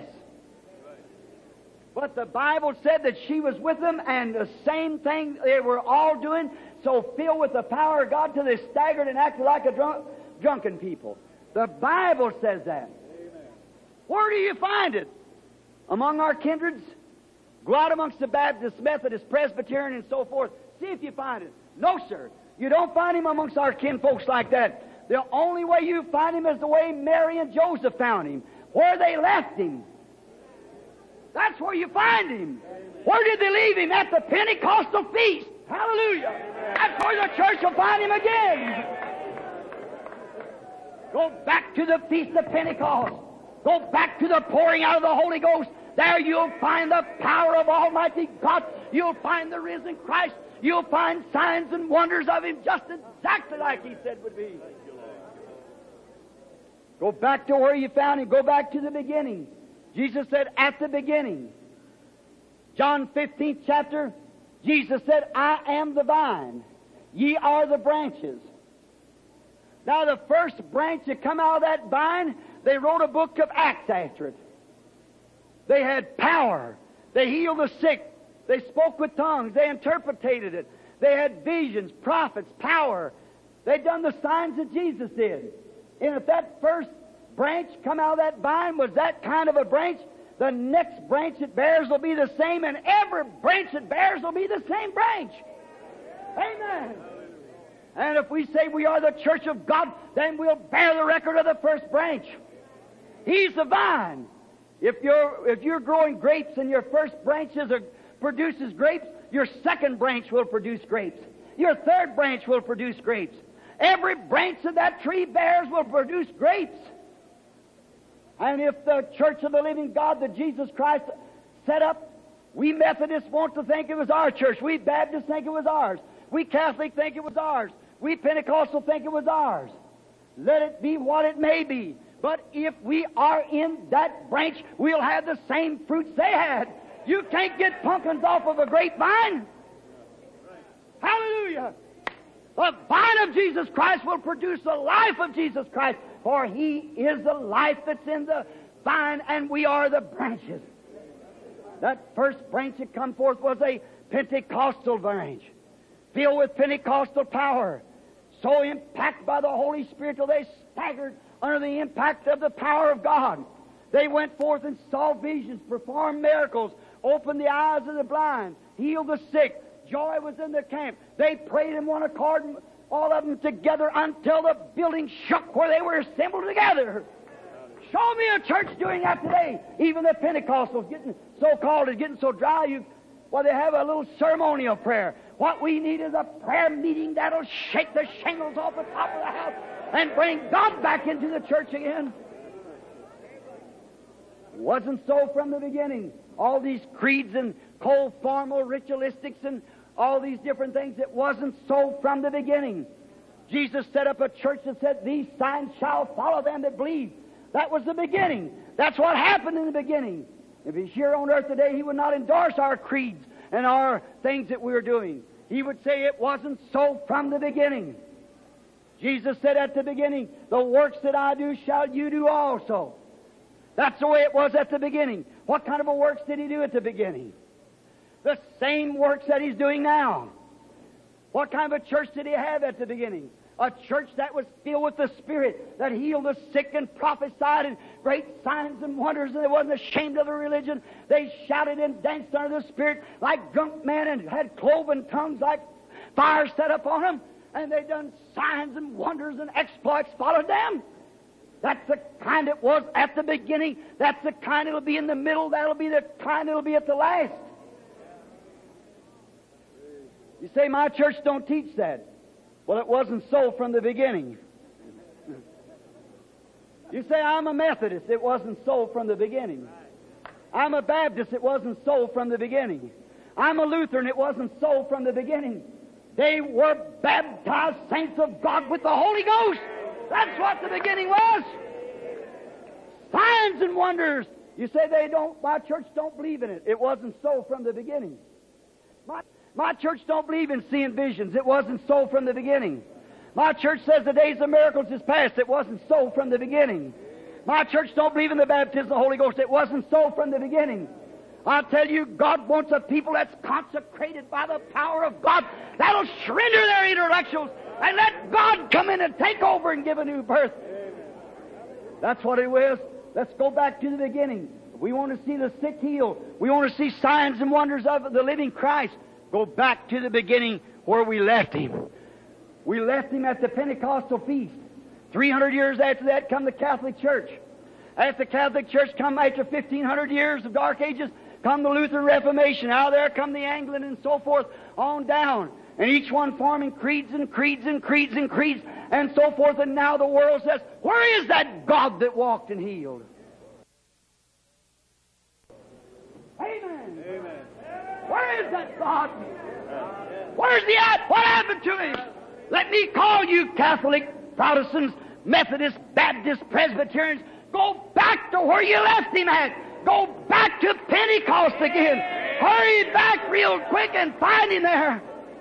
Speaker 2: But the Bible said that she was with them, and the same thing they were all doing, so filled with the power of God till they staggered and acted like a drunk, drunken people. The Bible says that. Amen. Where do you find it? Among our kindreds? Go out amongst the Baptist, Methodist, Presbyterian, and so forth. See if you find it. No, sir. You don't find Him amongst our kinfolks like that. The only way you find Him is the way Mary and Joseph found Him, where they left Him. That's where you find Him. Where did they leave Him? At the Pentecostal feast. Hallelujah. That's where the church will find Him again. Go back to the Feast of Pentecost. Go back to the pouring out of the Holy Ghost. There you'll find the power of Almighty God. You'll find the risen Christ. You'll find signs and wonders of Him just exactly like He said would be. Go back to where you found Him. Go back to the beginning. Jesus said, at the beginning. John fifteenth chapter, Jesus said, I am the vine. Ye are the branches. Now the first branch that come out of that vine, they wrote a book of Acts after it. They had power. They healed the sick. They spoke with tongues. They interpreted it. They had visions, prophets, power. They'd done the signs that Jesus did. And if that first branch come out of that vine was that kind of a branch, the next branch it bears will be the same, and every branch it bears will be the same branch. Amen. And if we say we are the church of God, then we'll bear the record of the first branch. He's the vine. If you're, if you're growing grapes and your first branch is a, produces grapes, your second branch will produce grapes. Your third branch will produce grapes. Every branch of that tree bears will produce grapes. And if the church of the living God that Jesus Christ set up, we Methodists want to think it was our church. We Baptists think it was ours. We Catholic think it was ours. We Pentecostal think it was ours. Let it be what it may be. But if we are in that branch, we'll have the same fruits they had. You can't get pumpkins off of a grapevine. Hallelujah. The vine of Jesus Christ will produce the life of Jesus Christ, for He is the life that's in the vine, and we are the branches. That first branch that come forth was a Pentecostal branch, filled with Pentecostal power. so impacted by the Holy Spirit till they staggered under the impact of the power of God. They went forth and saw visions, performed miracles, opened the eyes of the blind, healed the sick. Joy was in the camp. They prayed in one accord, all of them together, until the building shook where they were assembled together. Show me a church doing that today. Even the Pentecostals, getting so-called, is getting so dry, you, well, they have a little ceremonial prayer. What we need is a prayer meeting that'll shake the shingles off the top of the house and bring God back into the church again. It wasn't so from the beginning. All these creeds and cold formal ritualistics and all these different things, it wasn't so from the beginning. Jesus set up a church that said, these signs shall follow them that believe. That was the beginning. That's what happened in the beginning. If He's here on earth today, He would not endorse our creeds and our things that we were doing. He would say it wasn't so from the beginning. Jesus said at the beginning, the works that I do shall you do also. That's the way it was at the beginning. What kind of a works did He do at the beginning? The same works that He's doing now. What kind of a church did He have at the beginning? A church that was filled with the Spirit, that healed the sick and prophesied and great signs and wonders, and they wasn't ashamed of their religion. They shouted and danced under the Spirit like drunk men and had cloven tongues like fire set upon them. And they done signs and wonders and exploits followed them. That's the kind it was at the beginning. That's the kind it'll be in the middle. That'll be the kind it'll be at the last. You say, my church don't teach that. Well, it wasn't so from the beginning. You say, I'm a Methodist. It wasn't so from the beginning. I'm a Baptist. It wasn't so from the beginning. I'm a Lutheran. It wasn't so from the beginning. They were baptized saints of God with the Holy Ghost. That's what the beginning was. Signs and wonders. You say they don't, my church don't believe in it. It wasn't so from the beginning. My My church don't believe in seeing visions. It wasn't so from the beginning. My church says the days of miracles is past. It wasn't so from the beginning. My church don't believe in the baptism of the Holy Ghost. It wasn't so from the beginning. I tell you, God wants a people that's consecrated by the power of God, that'll surrender their intellectuals and let God come in and take over and give a new birth. That's what it was. Let's go back to the beginning. We want to see the sick healed. We want to see signs and wonders of the living Christ. Go back to the beginning where we left Him. We left Him at the Pentecostal feast. Three hundred years after that come the Catholic Church. After the Catholic Church come after fifteen hundred years of Dark Ages, come the Lutheran Reformation. Out there come the Anglican and so forth on down. And each one forming creeds and creeds and creeds and creeds and so forth. And now the world says, where is that God that walked and healed? Amen. Amen. Where is that God? Where's He at? What happened to Him? Let me call you Catholic, Protestants, Methodists, Baptists, Presbyterians. Go back to where you left Him at. Go back to Pentecost again. Hurry back real quick and find Him there.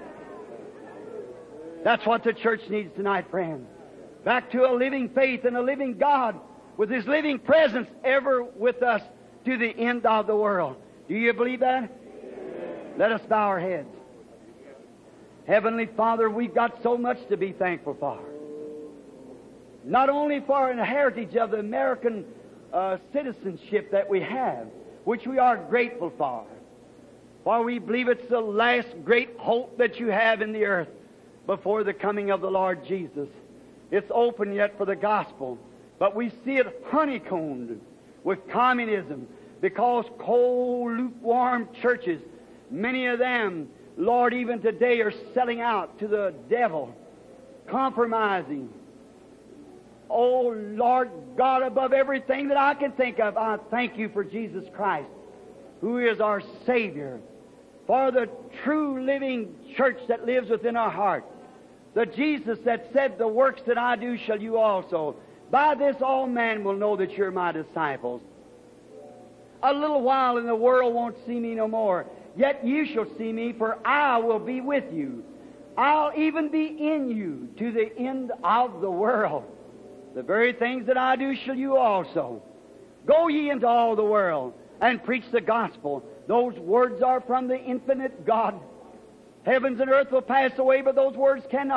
Speaker 2: That's what the church needs tonight, friend. Back to a living faith and a living God with His living presence ever with us to the end of the world. Do you believe that? Let us bow our heads. Heavenly Father, we've got so much to be thankful for. Not only for an heritage of the American uh, citizenship that we have, which we are grateful for, for we believe it's the last great hope that you have in the earth before the coming of the Lord Jesus. It's open yet for the gospel, but we see it honeycombed with communism because cold, lukewarm churches, many of them, Lord, even today are selling out to the devil, compromising. Oh, Lord God, above everything that I can think of, I thank you for Jesus Christ, who is our Savior, for the true living church that lives within our heart. The Jesus that said, the works that I do shall you also. By this all men will know that you're my disciples. A little while and the world won't see me no more. Yet you shall see me, for I will be with you. I'll even be in you to the end of the world. The very things that I do shall you also. Go ye into all the world and preach the gospel. Those words are from the infinite God. Heavens and earth will pass away, but those words cannot.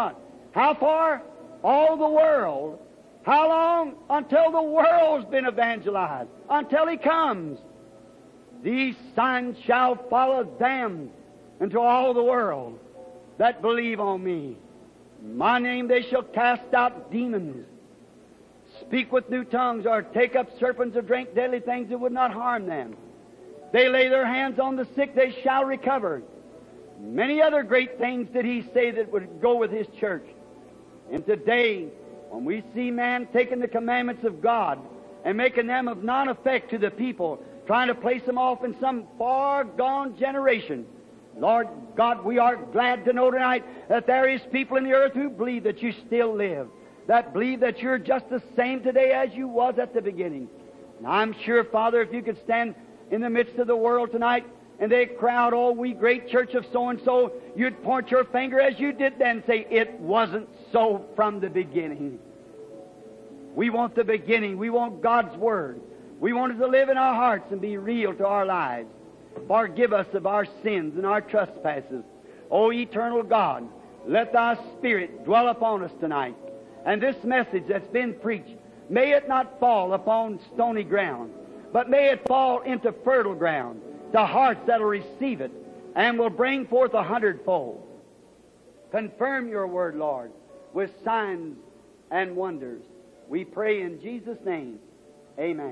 Speaker 2: How far? All the world. How long? Until the world's been evangelized. Until He comes. These signs shall follow them into all the world that believe on Me. In My name they shall cast out demons, speak with new tongues, or take up serpents, or drink deadly things that would not harm them. They lay their hands on the sick, they shall recover. Many other great things did He say that would go with His church. And today, when we see man taking the commandments of God and making them of non-effect to the people, trying to place them off in some far-gone generation, Lord God, we are glad to know tonight that there is people in the earth who believe that You still live, that believe that You're just the same today as You was at the beginning. And I'm sure, Father, if You could stand in the midst of the world tonight and they crowd, oh, we great church of so-and-so, You'd point Your finger as You did then and say, it wasn't so from the beginning. We want the beginning. We want God's Word. We want it to live in our hearts and be real to our lives. Forgive us of our sins and our trespasses. O eternal God, let Thy Spirit dwell upon us tonight. And this message that's been preached, may it not fall upon stony ground, but may it fall into fertile ground, to hearts that will receive it and will bring forth a hundredfold. Confirm Your Word, Lord, with signs and wonders. We pray in Jesus' name. Amen.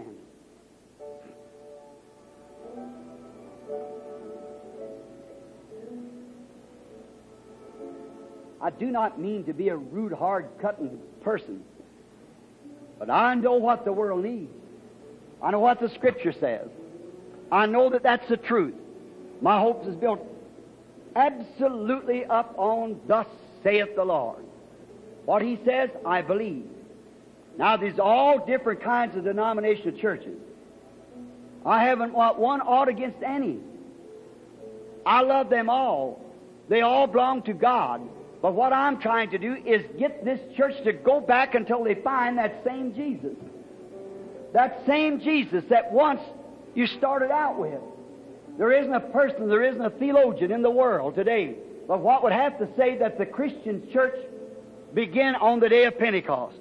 Speaker 2: I do not mean to be a rude, hard-cutting person, but I know what the world needs. I know what the Scripture says. I know that that's the truth. My hopes is built absolutely up on thus saith the Lord. What He says, I believe. Now, there's all different kinds of denominational churches. I haven't got one ought against any. I love them all. They all belong to God. But what I'm trying to do is get this church to go back until they find that same Jesus. That same Jesus that once you started out with. There isn't a person, there isn't a theologian in the world today, but what would have to say that the Christian church began on the day of Pentecost.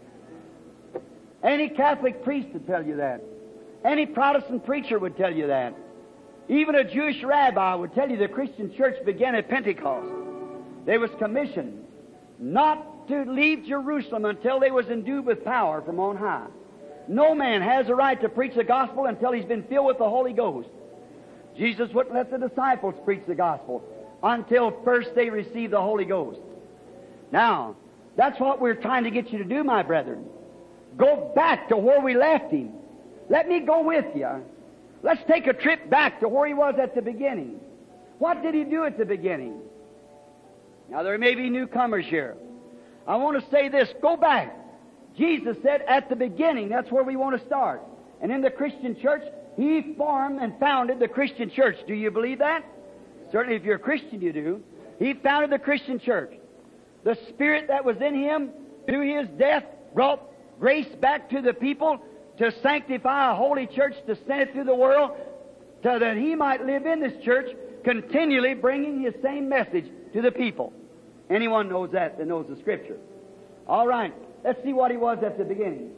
Speaker 2: Any Catholic priest would tell you that. Any Protestant preacher would tell you that. Even a Jewish rabbi would tell you the Christian church began at Pentecost. They was commissioned not to leave Jerusalem until they was endued with power from on high. No man has a right to preach the gospel until he's been filled with the Holy Ghost. Jesus wouldn't let the disciples preach the gospel until first they received the Holy Ghost. Now, that's what we're trying to get you to do, my brethren. Go back to where we left Him. Let me go with you. Let's take a trip back to where He was at the beginning. What did He do at the beginning? Now, there may be newcomers here. I want to say this. Go back. Jesus said at the beginning, that's where we want to start. And in the Christian church, He formed and founded the Christian church. Do you believe that? Certainly, if you're a Christian, you do. He founded the Christian church. The Spirit that was in Him through His death brought grace back to the people to sanctify a holy church, to send it through the world, so that He might live in this church, continually bringing His same message to the people. Anyone knows that that knows the Scripture. All right, let's see what He was at the beginning.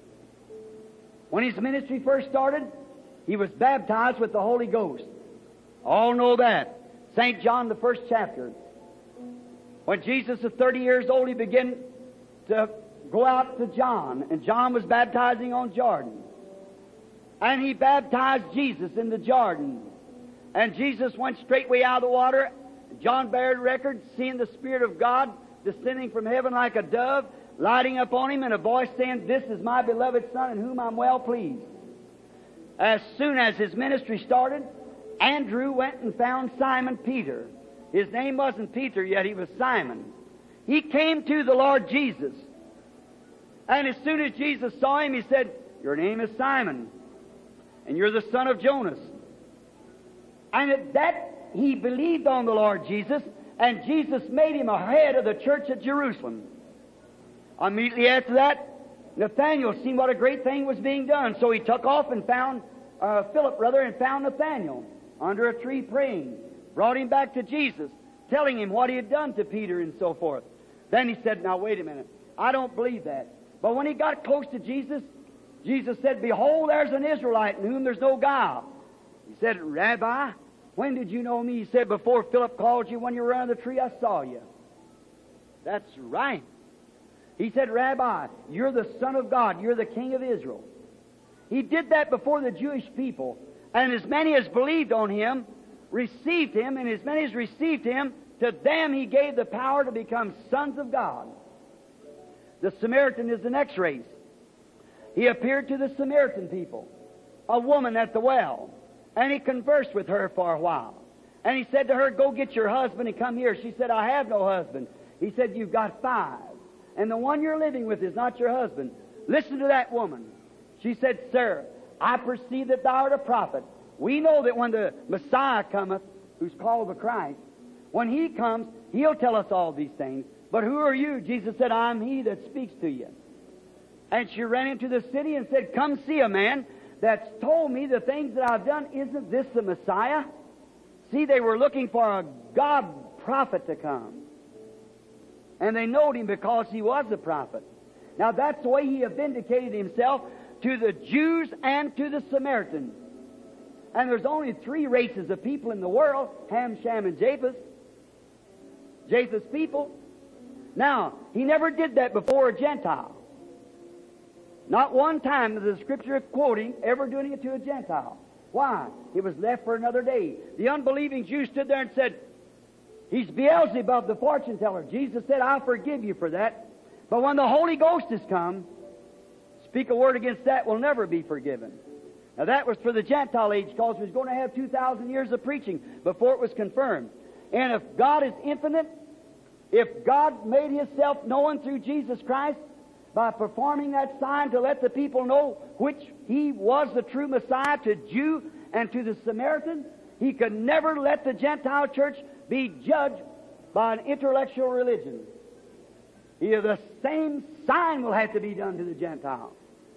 Speaker 2: When His ministry first started, He was baptized with the Holy Ghost. All know that. Saint John, the first chapter. When Jesus was thirty years old, He began to go out to John, and John was baptizing on Jordan. And He baptized Jesus in the Jordan. And Jesus went straightway out of the water. John bared record, seeing the Spirit of God descending from heaven like a dove, lighting upon Him, and a voice saying, "This is my beloved Son, in whom I'm well pleased." As soon as His ministry started, Andrew went and found Simon Peter. His name wasn't Peter yet, he was Simon. He came to the Lord Jesus. And as soon as Jesus saw him, He said, "Your name is Simon, and you're the son of Jonas." And at that, he believed on the Lord Jesus, and Jesus made him a head of the church at Jerusalem. Immediately after that, Nathanael seen what a great thing was being done, so he took off and found uh, Philip, brother, and found Nathanael under a tree praying. Brought him back to Jesus, telling him what He had done to Peter and so forth. Then he said, now wait a minute, I don't believe that. But when he got close to Jesus, Jesus said, behold, there's an Israelite in whom there's no guile. He said, Rabbi, when did you know me? He said, before Philip called you, when you were under the tree, I saw you. That's right. He said, Rabbi, you're the Son of God. You're the King of Israel. He did that before the Jewish people. And as many as believed on Him, received Him, and as many as received Him, to them He gave the power to become sons of God. The Samaritan is the next race. He appeared to the Samaritan people, a woman at the well, and He conversed with her for a while. And He said to her, go get your husband and come here. She said, I have no husband. He said, you've got five, and the one you're living with is not your husband. Listen to that woman. She said, sir, I perceive that thou art a prophet. We know that when the Messiah cometh, who's called the Christ, when He comes, He'll tell us all these things. But who are you? Jesus said, I'm He that speaks to you. And she ran into the city and said, come see a man that's told me the things that I've done. Isn't this the Messiah? See, they were looking for a God prophet to come. And they knowed Him because He was a prophet. Now that's the way He had vindicated Himself to the Jews and to the Samaritans. And there's only three races of people in the world, Ham, Shem, and Japheth. Japheth's people. Now, He never did that before a Gentile. Not one time is the Scripture quoting ever doing it to a Gentile. Why? It was left for another day. The unbelieving Jews stood there and said, He's Beelzebub, the fortune teller. Jesus said, I'll forgive you for that. But when the Holy Ghost has come, speak a word against that will never be forgiven. Now that was for the Gentile age, because we was going to have two thousand years of preaching before it was confirmed. And if God is infinite, if God made Himself known through Jesus Christ by performing that sign to let the people know which He was the true Messiah to Jew and to the Samaritan, He could never let the Gentile church be judged by an intellectual religion. Here, the same sign will have to be done to the Gentiles.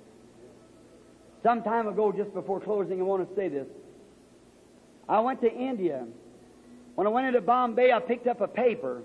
Speaker 2: Some time ago, just before closing, I want to say this. I went to India. When I went into Bombay, I picked up a paper.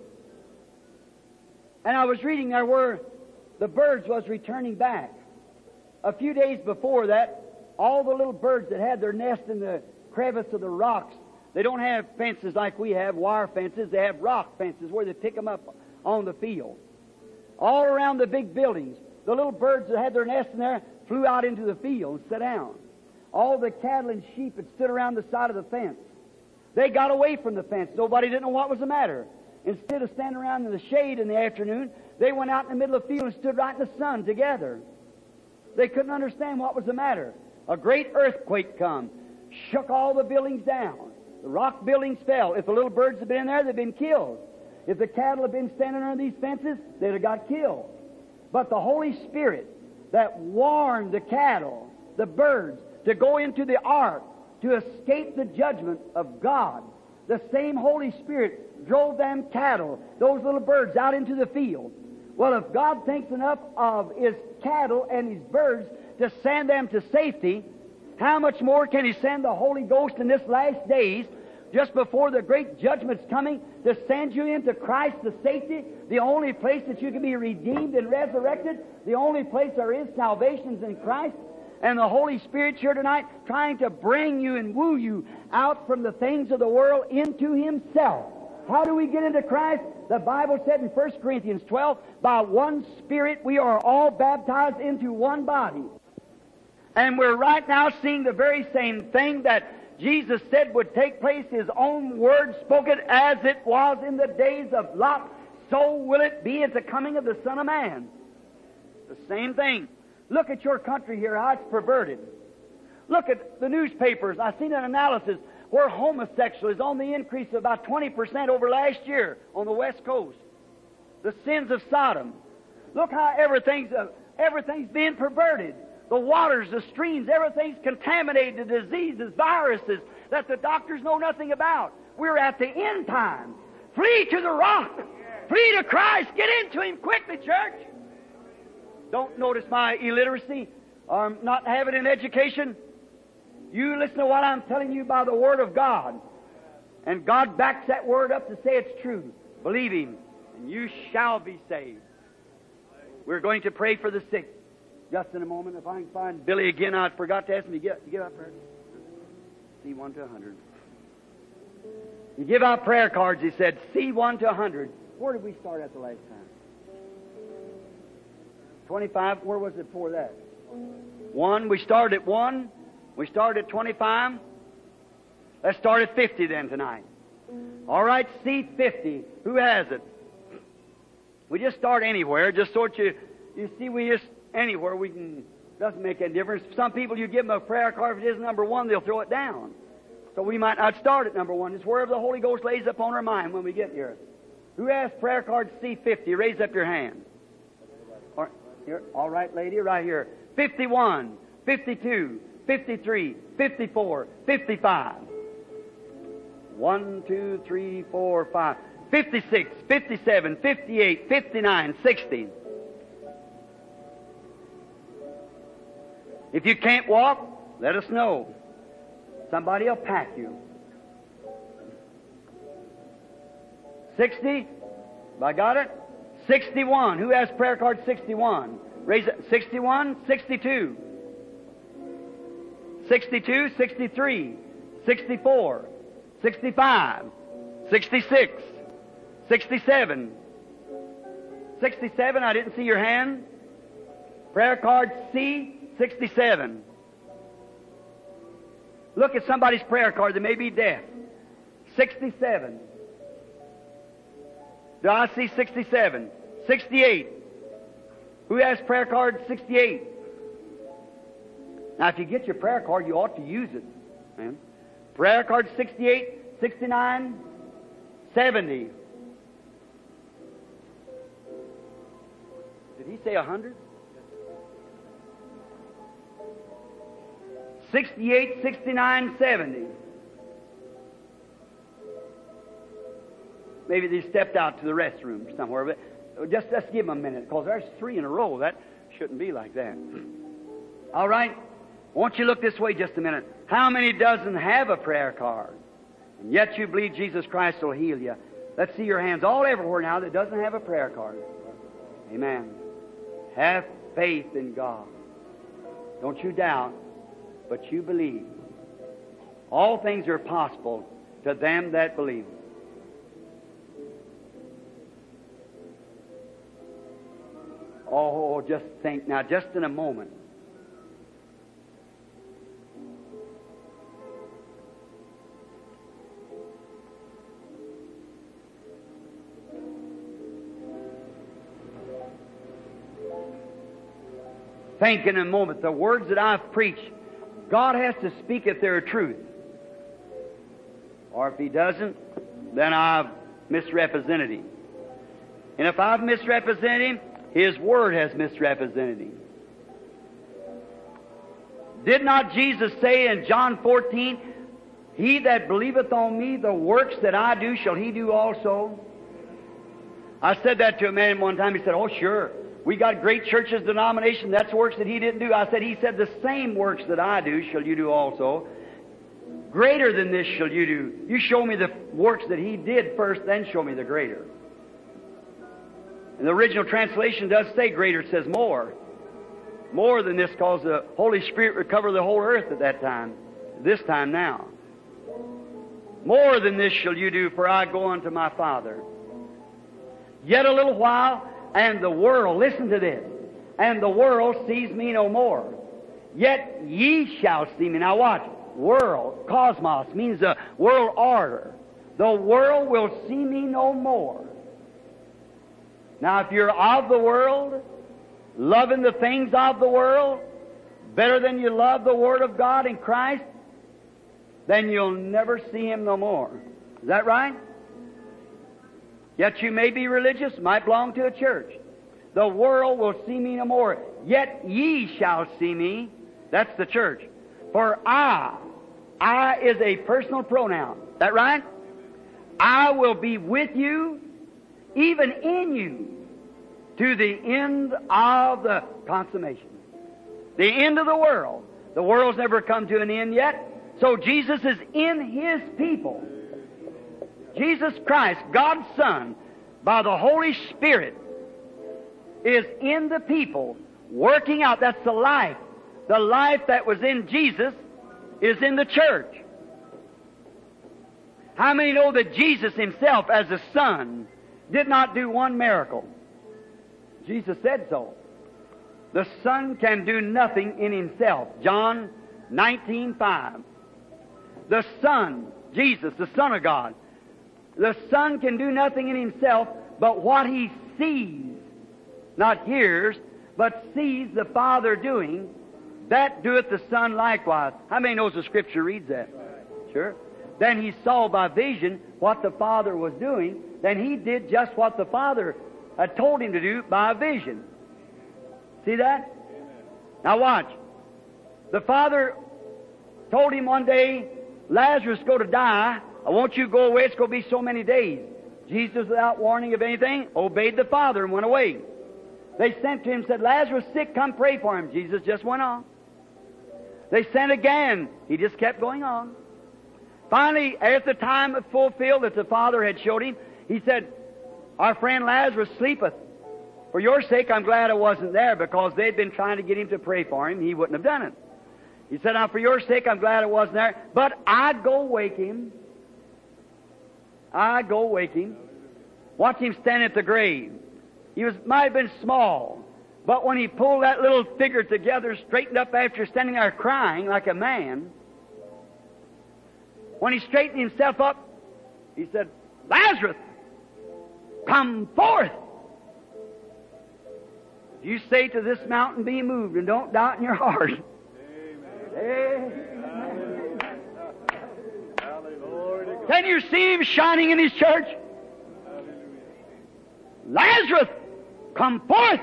Speaker 2: And I was reading there where the birds was returning back. A few days before that, all the little birds that had their nest in the crevice of the rocks, they don't have fences like we have, wire fences. They have rock fences where they pick them up on the field. All around the big buildings, the little birds that had their nest in there flew out into the field and sat down. All the cattle and sheep had stood around the side of the fence. They got away from the fence. Nobody didn't know what was the matter. Instead of standing around in the shade in the afternoon, they went out in the middle of the field and stood right in the sun together. They couldn't understand what was the matter. A great earthquake come, shook all the buildings down. The rock buildings fell. If the little birds had been in there, they'd been killed. If the cattle had been standing under these fences, they'd have got killed. But the Holy Spirit that warned the cattle, the birds, to go into the ark to escape the judgment of God, the same Holy Spirit drove them cattle, those little birds, out into the field. Well, if God thinks enough of His cattle and His birds to send them to safety, how much more can He send the Holy Ghost in this last days, just before the great judgment's coming, to send you into Christ to safety, the only place that you can be redeemed and resurrected, the only place there is salvation is in Christ, and the Holy Spirit here tonight trying to bring you and woo you out from the things of the world into Himself. How do we get into Christ? The Bible said in First Corinthians twelve, by one Spirit we are all baptized into one body. And we're right now seeing the very same thing that Jesus said would take place. His own word spoken, as it was in the days of Lot, so will it be at the coming of the Son of Man. The same thing. Look at your country here, how it's perverted. Look at the newspapers. I've seen an analysis where homosexual is on the increase of about twenty percent over last year on the West Coast. The sins of Sodom. Look how everything's, uh, everything's being perverted. The waters, the streams, everything's contaminated, the diseases, viruses that the doctors know nothing about. We're at the end time. Flee to the rock. Flee to Christ. Get into Him quickly, church. Don't notice my illiteracy or not having an education. You listen to what I'm telling you by the Word of God. And God backs that Word up to say it's true. Believe Him. and you shall be saved. We're going to pray for the sick. Just in a moment, if I can find Billy again, I forgot to ask him to get, to give out prayer. C one to a hundred. You give out prayer cards, he said, C one to a hundred. Where did we start at the last time? twenty-five. Where was it before that? One. We started at one. We started at twenty-five. Let's start at fifty then tonight. All right, C fifty. Who has it? We just start anywhere, just so that you, you see, we just, anywhere we can, doesn't make any difference. Some people, you give them a prayer card, if it isn't number one, they'll throw it down. So we might not start at number one. It's wherever the Holy Ghost lays upon our mind when we get here. Who has prayer card C fifty? Raise up your hand. All right, here, all right, lady, right here. fifty-one, fifty-two, fifty-three, fifty-four, fifty-five. One, two, three, four, five. fifty-six, fifty-seven, fifty-eight, fifty-nine, sixty. If you can't walk, let us know. Somebody will pack you. sixty? I got it? sixty-one. Who has prayer card sixty-one? Raise it. sixty-one, sixty-two. sixty-two, sixty-three, sixty-four, sixty-five, sixty-six, sixty-seven. sixty-seven, I didn't see your hand. Prayer card C, sixty-seven. Look at somebody's prayer card that may be deaf. sixty-seven. Do I see sixty-seven? sixty-eight. Who has prayer card sixty-eight? Now, if you get your prayer card, you ought to use it. Man. Prayer card sixty-eight, sixty-nine, seventy. Did he say one hundred? sixty-eight, sixty-nine, seventy. Maybe they stepped out to the restroom somewhere. But just, just give them a minute, because there's three in a row. That shouldn't be like that. All right? Won't you look this way just a minute? How many doesn't have a prayer card? And yet you believe Jesus Christ will heal you. Let's see your hands all everywhere now that doesn't have a prayer card. Amen. Have faith in God. Don't you doubt, but you believe. All things are possible to them that believe. Oh, just think now, just in a moment. Think in a moment, the words that I've preached, God has to speak if they're truth. Or if He doesn't, then I've misrepresented Him. And if I've misrepresented Him, His Word has misrepresented Him. Did not Jesus say in John fourteen, He that believeth on me, the works that I do shall he do also? I said that to a man one time. He said, oh, sure. We got great churches, denomination, that's works that he didn't do. I said, He said, the same works that I do shall you do also. Greater than this shall you do. You show me the works that He did first, then show me the greater. And the original translation does say greater. It says more. More than this, because the Holy Spirit would cover the whole earth at that time. This time now. More than this shall you do, for I go unto my Father. Yet a little while, and the world, listen to this, and the world sees me no more. Yet ye shall see me. Now watch. World, cosmos, means the world order. The world will see me no more. Now, if you're of the world, loving the things of the world better than you love the Word of God in Christ, then you'll never see Him no more. Is that right? Yet you may be religious, might belong to a church. The world will see me no more. Yet ye shall see me. That's the church. For I, I is a personal pronoun. Is that right? I will be with you, even in you, to the end of the consummation. The end of the world. The world's never come to an end yet. So Jesus is in His people. Jesus Christ, God's Son, by the Holy Spirit is in the people, working out. That's the life. The life that was in Jesus is in the church. How many know that Jesus Himself, as the Son, did not do one miracle? Jesus said so. The Son can do nothing in Himself. John nineteen five. The Son, Jesus, the Son of God, the Son can do nothing in Himself but what He sees, not hears, but sees the Father doing, that doeth the Son likewise. How many knows the Scripture reads that? Sure. Then He saw by vision what the Father was doing. Then He did just what the Father had told Him to do by vision. See that? Now watch. The Father told Him one day, Lazarus is going to die. I want you to go away. It's going to be so many days. Jesus, without warning of anything, obeyed the Father and went away. They sent to Him and said, Lazarus is sick, come pray for him. Jesus just went on. They sent again. He just kept going on. Finally, as the time was fulfilled that the Father had showed Him, He said, our friend Lazarus sleepeth. For your sake, I'm glad I wasn't there, because they'd been trying to get Him to pray for him. He wouldn't have done it. He said, now for your sake, I'm glad I wasn't there, but I'd go wake him. I'd go wake him. Watch him stand at the grave. He was might have been small, but when he pulled that little figure together, straightened up after standing there crying like a man, when he straightened himself up, he said, Lazarus, come forth. You say to this mountain, be moved, and don't doubt in your heart. Amen. Amen. Can you see Him shining in His church? Lazarus, come forth.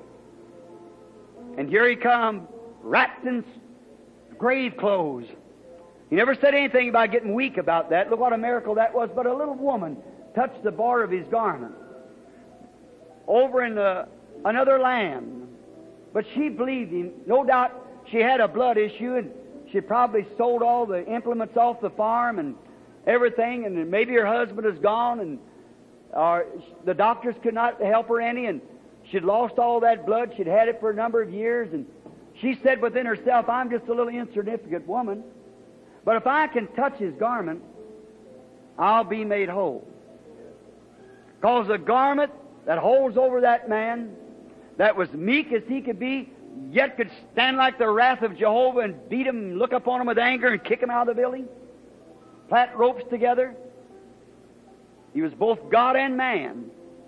Speaker 2: And here he come, wrapped in grave clothes. He never said anything about getting weak about that. Look what a miracle that was. But a little woman touched the border of His garment over in the, another land. But she believed Him. No doubt she had a blood issue, and she probably sold all the implements off the farm and everything, and maybe her husband is gone, and or the doctors could not help her any, and she'd lost all that blood. She'd had it for a number of years, and she said within herself, I'm just a little insignificant woman, but if I can touch His garment, I'll be made whole. Because the garment that holds over that man, that was meek as he could be, yet could stand like the wrath of Jehovah and beat him and look upon him with anger and kick him out of the building, plant ropes together. He was both God and man.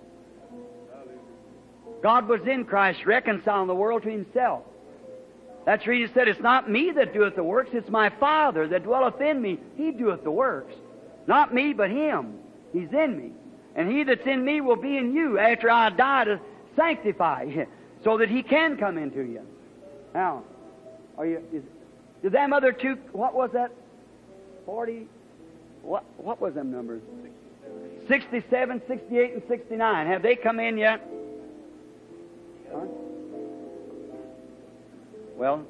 Speaker 2: God was in Christ, reconciling the world to Himself. That's the reason He said, it's not me that doeth the works, it's my Father that dwelleth in me. He doeth the works. Not me, but Him. He's in me. And He that's in me will be in you after I die to sanctify you, so that He can come into you. Now, are you, is, did them other two, what was that? forty, what, what was them numbers? sixty-seven, sixty-eight, and sixty-nine. Have they come in yet? Huh? Well,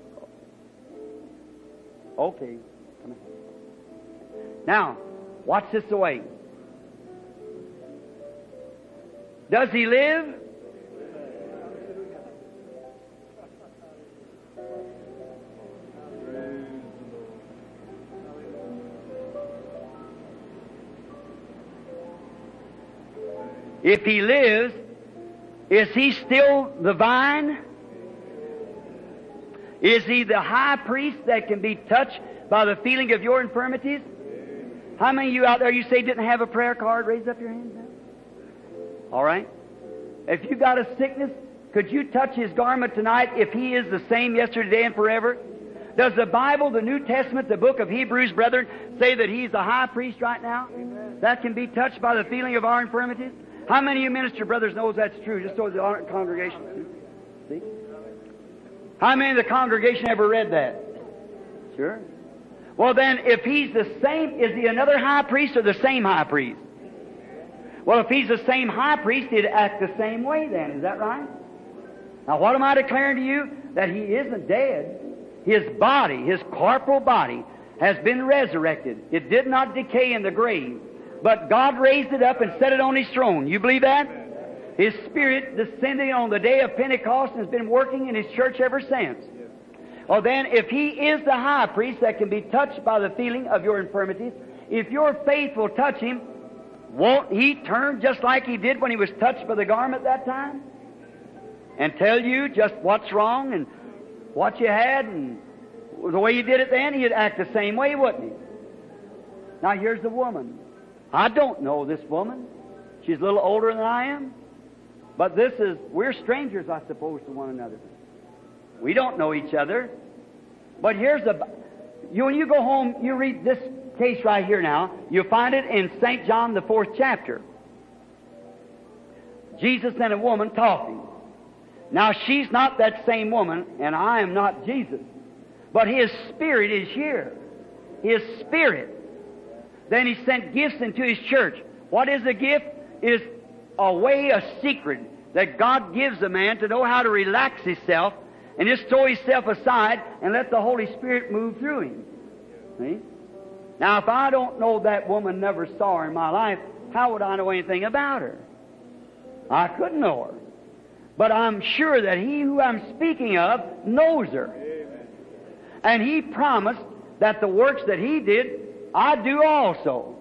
Speaker 2: okay. Come in. Now, watch this away. Does He live? If He lives, is He still the vine? Is He the high priest that can be touched by the feeling of your infirmities? How many of you out there, you say didn't have a prayer card? Raise up your hands now. All right. If you got a sickness, could you touch His garment tonight if He is the same yesterday, today, and forever? Does the Bible, the New Testament, the book of Hebrews, brethren, say that He's the high priest right now? Amen. That can be touched by the feeling of our infirmities? How many of you minister brothers knows that's true, just so the congregation see? How many of the congregation ever read that? Sure. Well then, if He's the same, is He another high priest or the same high priest? Well, if He's the same high priest, He'd act the same way then, is that right? Now what am I declaring to you? That He isn't dead. His body, His corporal body, has been resurrected. It did not decay in the grave. But God raised it up and set it on His throne. You believe that? His Spirit descended on the day of Pentecost and has been working in His church ever since. Well then, if He is the high priest that can be touched by the feeling of your infirmities, if your faith will touch Him, won't He turn just like He did when He was touched by the garment that time? And tell you just what's wrong and what you had and the way you did it then, He'd act the same way, wouldn't He? Now here's the woman. I don't know this woman. She's a little older than I am. But this is, we're strangers, I suppose, to one another. We don't know each other. But here's the, you, when you go home, you read this case right here now. You'll find it in Saint John, the fourth chapter. Jesus and a woman talking. Now she's not that same woman, and I am not Jesus. But His Spirit is here. His Spirit. Then He sent gifts into His church. What is a gift? It is a way, a secret that God gives a man to know how to relax himself and just throw himself aside and let the Holy Spirit move through him. See? Now, if I don't know that woman, never saw her in my life, how would I know anything about her? I couldn't know her. But I'm sure that He who I'm speaking of knows her. And He promised that the works that He did, I do also.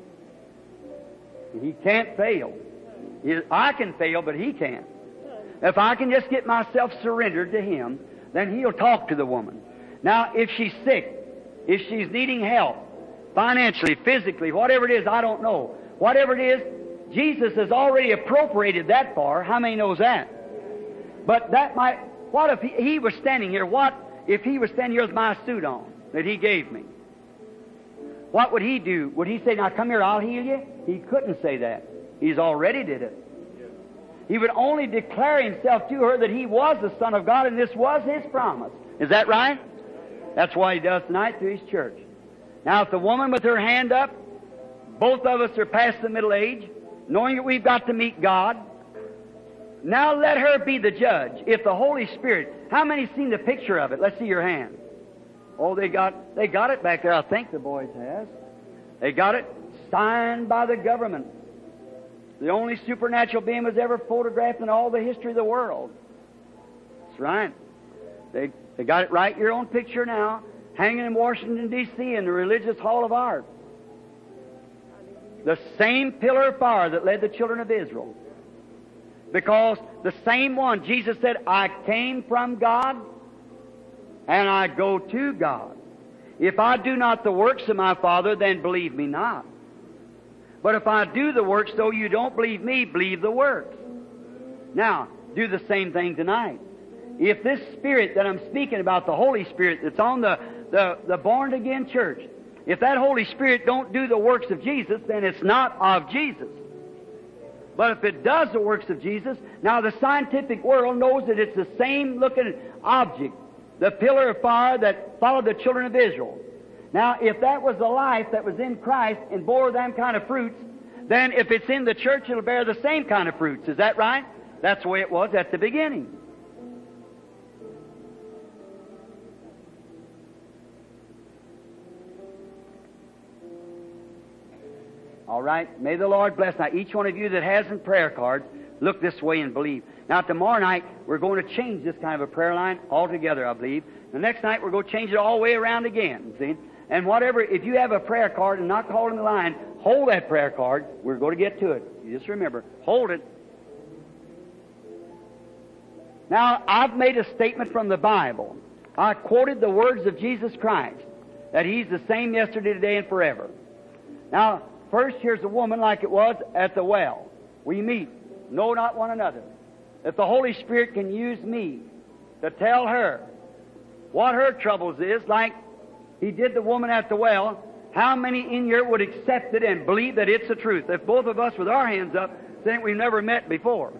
Speaker 2: He can't fail. I can fail, but He can't. If I can just get myself surrendered to Him, then He'll talk to the woman. Now, if she's sick, if she's needing help, financially, physically, whatever it is, I don't know. Whatever it is, Jesus has already appropriated that for her. How many knows that? But that might, what if he, he was standing here? What if He was standing here with my suit on that He gave me? What would He do? Would He say, now come here, I'll heal you? He couldn't say that. He's already did it. He would only declare Himself to her that He was the Son of God and this was His promise. Is that right? That's what He does tonight through His church. Now, if the woman with her hand up, both of us are past the middle age, knowing that we've got to meet God, now let her be the judge. If the Holy Spirit, how many seen the picture of it? Let's see your hand. Oh, they got, they got it back there. I think the boys has. They got it signed by the government. The only supernatural being was ever photographed in all the history of the world. That's right. They, they got it right, your own picture now, hanging in Washington, D C in the Religious Hall of Art. The same pillar of fire that led the children of Israel. Because the same one, Jesus said, I came from God and I go to God. If I do not the works of my Father, then believe me not. But if I do the works, though you don't believe me, believe the works. Now, do the same thing tonight. If this Spirit that I'm speaking about, the Holy Spirit that's on the, the, the born-again church, if that Holy Spirit don't do the works of Jesus, then it's not of Jesus. But if it does the works of Jesus, now the scientific world knows that it's the same looking object, the pillar of fire that followed the children of Israel. Now, if that was the life that was in Christ and bore them kind of fruits, then if it's in the church, it'll bear the same kind of fruits. Is that right? That's the way it was at the beginning. All right? May the Lord bless. Now, each one of you that hasn't prayer cards, look this way and believe. Now, tomorrow night, we're going to change this kind of a prayer line altogether, I believe. The next night, we're going to change it all the way around again, see? And whatever, if you have a prayer card and not called in the line, hold that prayer card. We're going to get to it. You just remember, hold it. Now, I've made a statement from the Bible. I quoted the words of Jesus Christ, that He's the same yesterday, today, and forever. Now, first, here's a woman like it was at the well. We meet, know not one another. If the Holy Spirit can use me to tell her what her troubles is, like He did the woman at the well, how many in here would accept it and believe that it's the truth? If both of us with our hands up think we've never met before.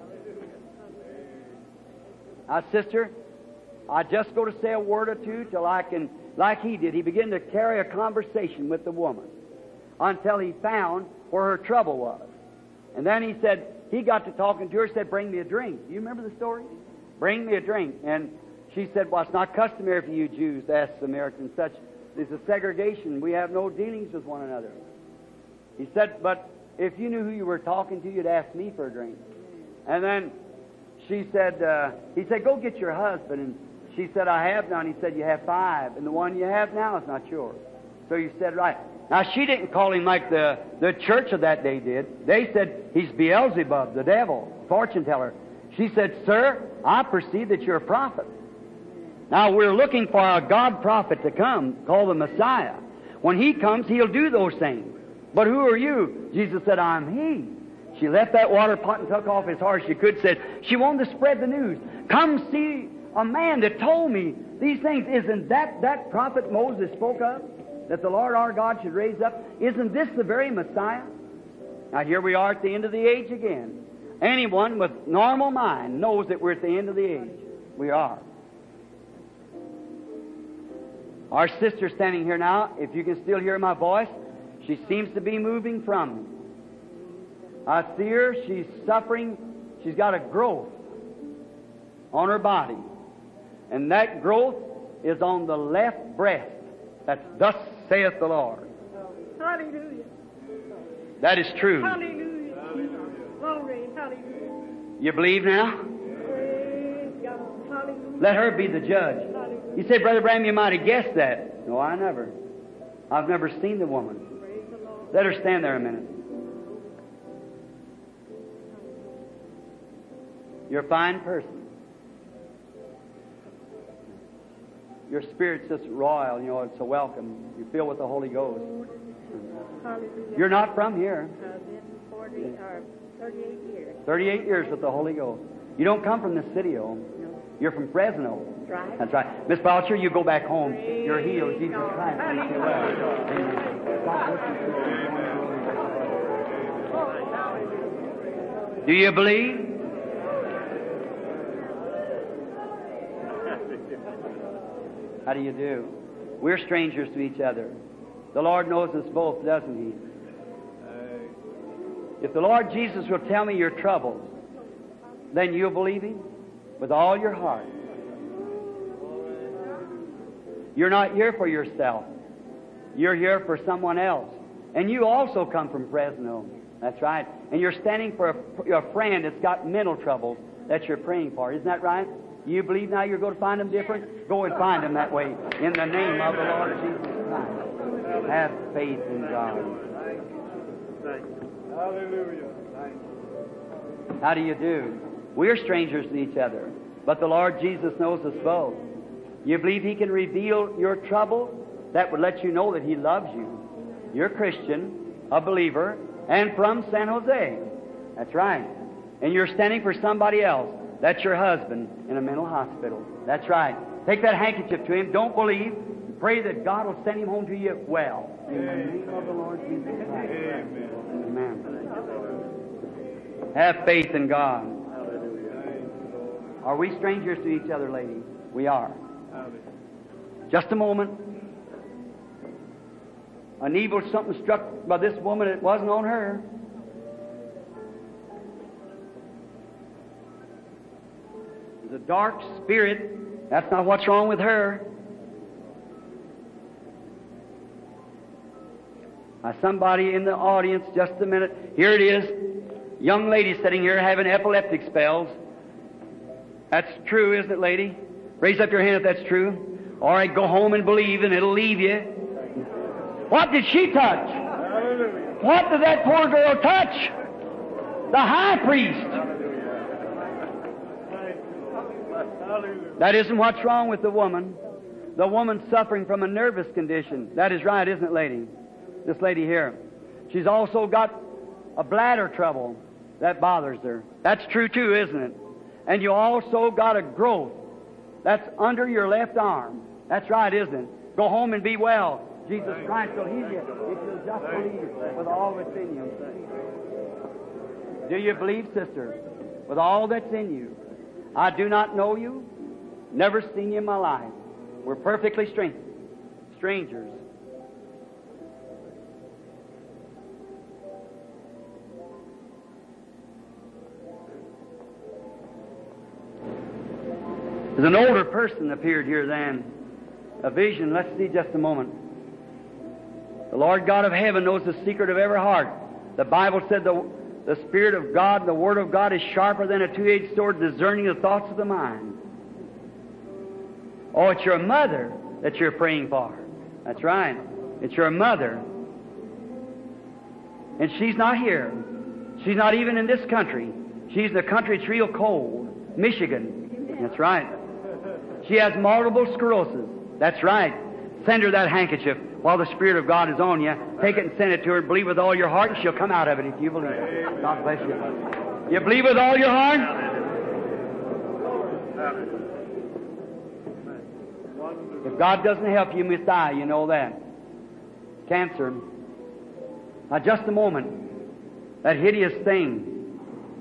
Speaker 2: Now, sister, I just go to say a word or two till I can, like he did, he began to carry a conversation with the woman until he found where her trouble was. And then he said, he got to talking to her, said, bring me a drink. You remember the story? Bring me a drink. And she said, well, it's not customary for you Jews to ask Samaritans such. There's a segregation. We have no dealings with one another. He said, but if you knew who you were talking to, you'd ask me for a drink. And then she said, uh, he said, go get your husband. And she said, I have none. He said, you have five. And the one you have now is not yours. So you said, right. Now, she didn't call him like the, the church of that day did. They said, he's Beelzebub, the devil, fortune teller. She said, sir, I perceive that you're a prophet. Now, we're looking for a God prophet to come, called the Messiah. When He comes, He'll do those things. But who are you? Jesus said, I'm He. She left that water pot and took off as hard as she could, said, she wanted to spread the news. Come see a man that told me these things. Isn't that that prophet Moses spoke of? That the Lord our God should raise up? Isn't this the very Messiah? Now here we are at the end of the age again. Anyone with normal mind knows that we're at the end of the age. We are. Our sister standing here now, if you can still hear my voice, she seems to be moving from me. I see her, she's suffering, she's got a growth on her body. And that growth is on the left breast. That's thus saith the Lord.
Speaker 3: Hallelujah.
Speaker 2: That is true.
Speaker 3: Hallelujah. Glory, hallelujah.
Speaker 2: You believe now?
Speaker 3: Praise God. Hallelujah.
Speaker 2: Let her be the judge. You say, Brother Branham, you might have guessed that. No, I never. I've never seen the woman.
Speaker 3: Praise the Lord.
Speaker 2: Let her stand there a minute. You're a fine person. Your spirit's just royal, you know, it's a welcome. You're filled with the Holy Ghost.
Speaker 3: Hallelujah.
Speaker 2: You're not from here.
Speaker 3: I've been forty or thirty-eight years.
Speaker 2: thirty-eight years with the Holy Ghost. You don't come from this city, oh.
Speaker 3: No.
Speaker 2: You're from Fresno.
Speaker 3: That's right.
Speaker 2: That's right. Miss Boucher, you go back home.
Speaker 3: Praise
Speaker 2: You're healed. Jesus
Speaker 3: God.
Speaker 2: Christ makes you well. Amen. God bless you. Do you believe? How do you do? We're strangers to each other. The Lord knows us both, doesn't He? If the Lord Jesus will tell me your troubles, then you'll believe Him with all your heart. You're not here for yourself. You're here for someone else. And you also come from Fresno. That's right. And you're standing for a, a friend that's got mental troubles that you're praying for. Isn't that right? You believe now you're going to find them different? Go and find them that way. In the name of the Lord Jesus Christ. Have faith in God.
Speaker 4: Hallelujah.
Speaker 2: How do you do? We're strangers to each other, but the Lord Jesus knows us both. You believe He can reveal your trouble? That would let you know that He loves you. You're a Christian, a believer, and from San Jose. That's right. And you're standing for somebody else. That's your husband in a mental hospital. That's right. Take that handkerchief to him. Don't believe. Pray that God will send him home to you well. In the name of the Lord Jesus Christ. Amen. Have faith in God. Are we strangers to each other, lady? We are. Just a moment. An evil something struck by this woman. It wasn't on her. The dark spirit, that's not what's wrong with her. Now, somebody in the audience, just a minute. Here it is. Young lady sitting here having epileptic spells. That's true, isn't it, lady? Raise up your hand if that's true. All right, go home and believe, and it'll leave you. What did she touch? What did that poor girl touch? The high priest. That isn't what's wrong with the woman. The woman's suffering from a nervous condition. That is right, isn't it, lady? This lady here. She's also got a bladder trouble that bothers her. That's true too, isn't it? And you also got a growth that's under your left arm. That's right, isn't it? Go home and be well. Jesus Christ will heal you if you'll just believe with all that's in you. Do you believe, sister? With all that's in you. I do not know you. Never seen you in my life. We're perfectly strange, strangers. There's an older person appeared here then. A vision. Let's see just a moment. The Lord God of heaven knows the secret of every heart. The Bible said the, the Spirit of God, the Word of God is sharper than a two-edged sword, discerning the thoughts of the mind. Oh, it's your mother that you're praying for. That's right. It's your mother. And she's not here. She's not even in this country. She's in a country that's real cold. Michigan. That's right. She has multiple sclerosis. That's right. Send her that handkerchief while the Spirit of God is on you. Take it and send it to her. Believe with all your heart, and she'll come out of it if you believe it. God bless you. You believe with all your heart? If God doesn't help you, you must die. You know that. Cancer. Now, just a moment. That hideous thing.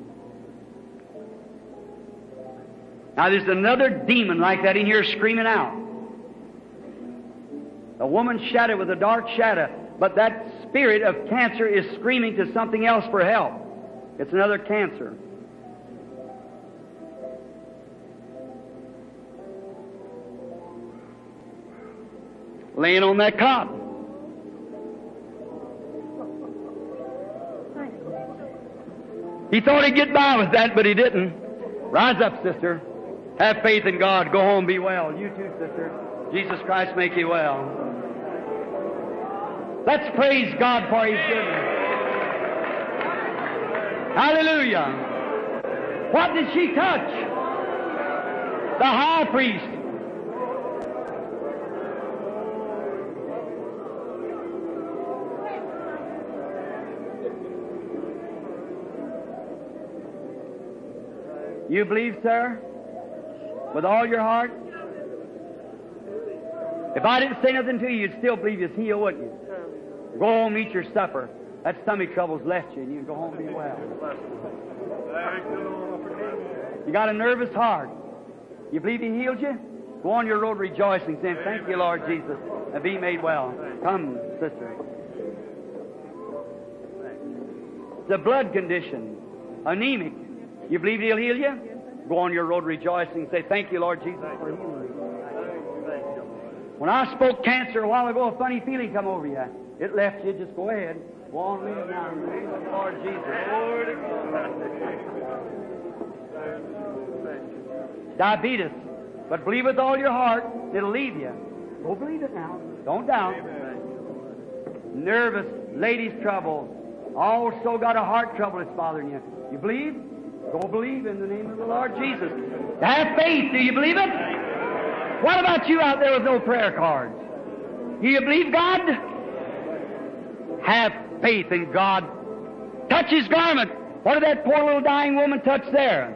Speaker 2: Now, there's another demon like that in here screaming out. A woman's shadow with a dark shadow, but that spirit of cancer is screaming to something else for help. It's another cancer. Laying on that cot. He thought he'd get by with that, but he didn't. Rise up, sister. Have faith in God. Go home, be well. You too, sister. Jesus Christ make you well. Let's praise God for His goodness. Hallelujah. What did she touch? The high priest. You believe, sir? With all your heart? If I didn't say nothing to you, you'd still believe you're healed, wouldn't you? Go home, eat your supper. That stomach trouble's left you, and you can go home and be well. You got a nervous heart. You believe He healed you? Go on your road rejoicing, saying, thank you, Lord Jesus, and be made well. Come, sister. It's a blood condition, anemic. You believe He'll heal you? Go on your road rejoicing, say, thank you, Lord Jesus, for healing me. When I spoke cancer a while ago, a funny feeling come over you. It left you. Just go ahead. Go on, leave it now in the name of the Lord Jesus. Diabetes. But believe with all your heart, it'll leave you. Go believe it now. Don't doubt. Nervous, ladies' trouble. Also got a heart trouble that's bothering you. You believe? Go believe in the name of the Lord Jesus. Have faith. Do you believe it? What about you out there with no prayer cards? Do you believe God? Have faith in God. Touch His garment. What did that poor little dying woman touch there?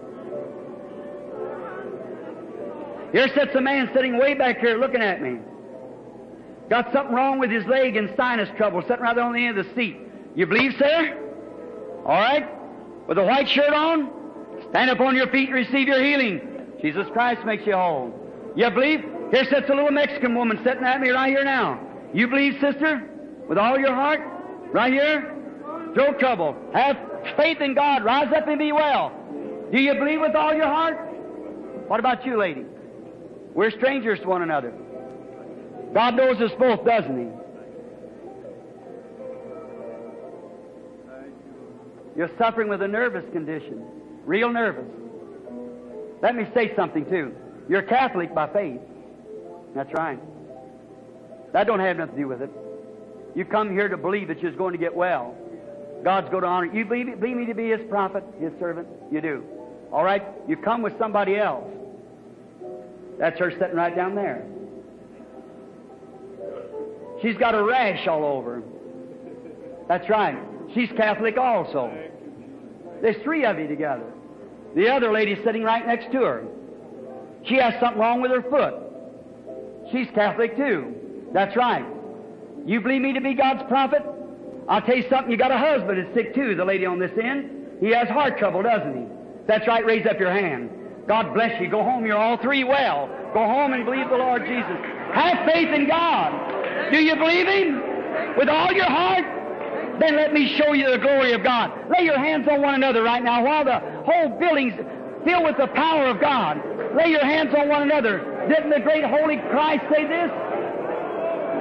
Speaker 2: Here sits a man sitting way back here looking at me. Got something wrong with his leg and sinus trouble, sitting right there on the end of the seat. You believe, sir? All right. With a white shirt on, stand up on your feet and receive your healing. Jesus Christ makes you whole. You believe? Here sits a little Mexican woman sitting at me right here now. You believe, sister? With all your heart? Right here? Throat trouble. Have faith in God. Rise up and be well. Do you believe with all your heart? What about you, lady? We're strangers to one another. God knows us both, doesn't He? You're suffering with a nervous condition. Real nervous. Let me say something, too. You're Catholic by faith. That's right. That don't have nothing to do with it. You come here to believe that you're going to get well. God's going to honor you. You believe, believe me to be His prophet, His servant? You do. All right? You come with somebody else. That's her sitting right down there. She's got a rash all over. That's right. She's Catholic also. There's three of you together. The other lady's sitting right next to her. She has something wrong with her foot. She's Catholic too. That's right. You believe me to be God's prophet? I'll tell you something. You got a husband that's sick too, the lady on this end. He has heart trouble, doesn't he? That's right. Raise up your hand. God bless you. Go home. You're all three well. Go home and believe the Lord Jesus. Have faith in God. Do you believe Him? With all your heart? Then let me show you the glory of God. Lay your hands on one another right now while the whole building's filled with the power of God. Lay your hands on one another. Didn't the great holy Christ say this?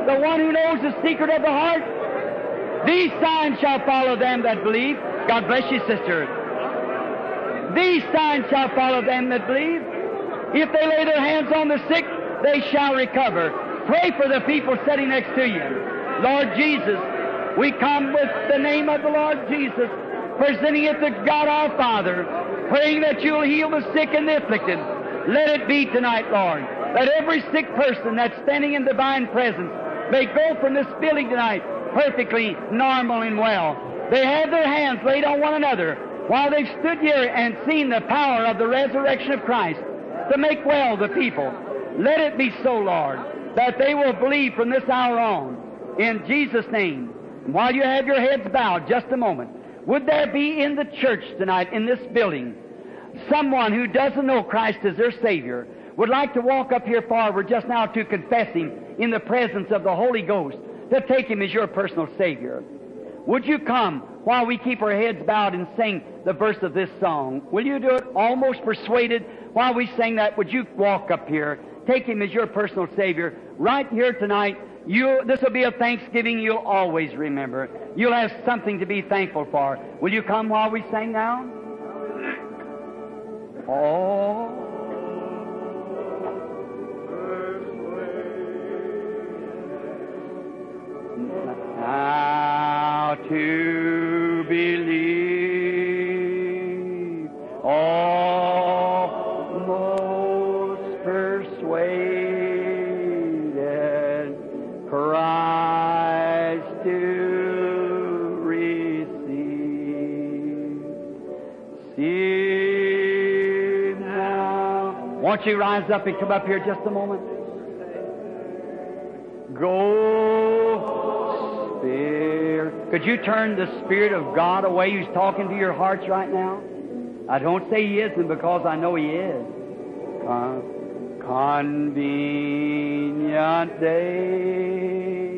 Speaker 2: the one who knows the secret of the heart. These signs shall follow them that believe. God bless you, sister. These signs shall follow them that believe. If they lay their hands on the sick, they shall recover. Pray for the people sitting next to you. Lord Jesus, we come with the name of the Lord Jesus, presenting it to God our Father, praying that you'll heal the sick and the afflicted. Let it be tonight, Lord, that every sick person that's standing in divine presence may go from this building tonight perfectly normal and well. They have their hands laid on one another while they've stood here and seen the power of the resurrection of Christ to make well the people. Let it be so, Lord, that they will believe from this hour on. In Jesus' name. And while you have your heads bowed, just a moment, would there be in the church tonight, in this building, someone who doesn't know Christ as their Savior, would like to walk up here forward just now to confess Him in the presence of the Holy Ghost, to take Him as your personal Savior? Would you come while we keep our heads bowed and sing the verse of this song? Will you do it? Almost persuaded. While we sing that, would you walk up here, take Him as your personal Savior, right here tonight? You, this will be a Thanksgiving you'll always remember. You'll have something to be thankful for. Will you come while we sing now? Oh. Now to believe, almost persuaded, Christ to receive. See now. Won't you rise up and come up here just a moment? Go, Spirit. Could you turn the Spirit of God away who's talking to your hearts right now? I don't say He isn't, because I know He is. Uh, convenient day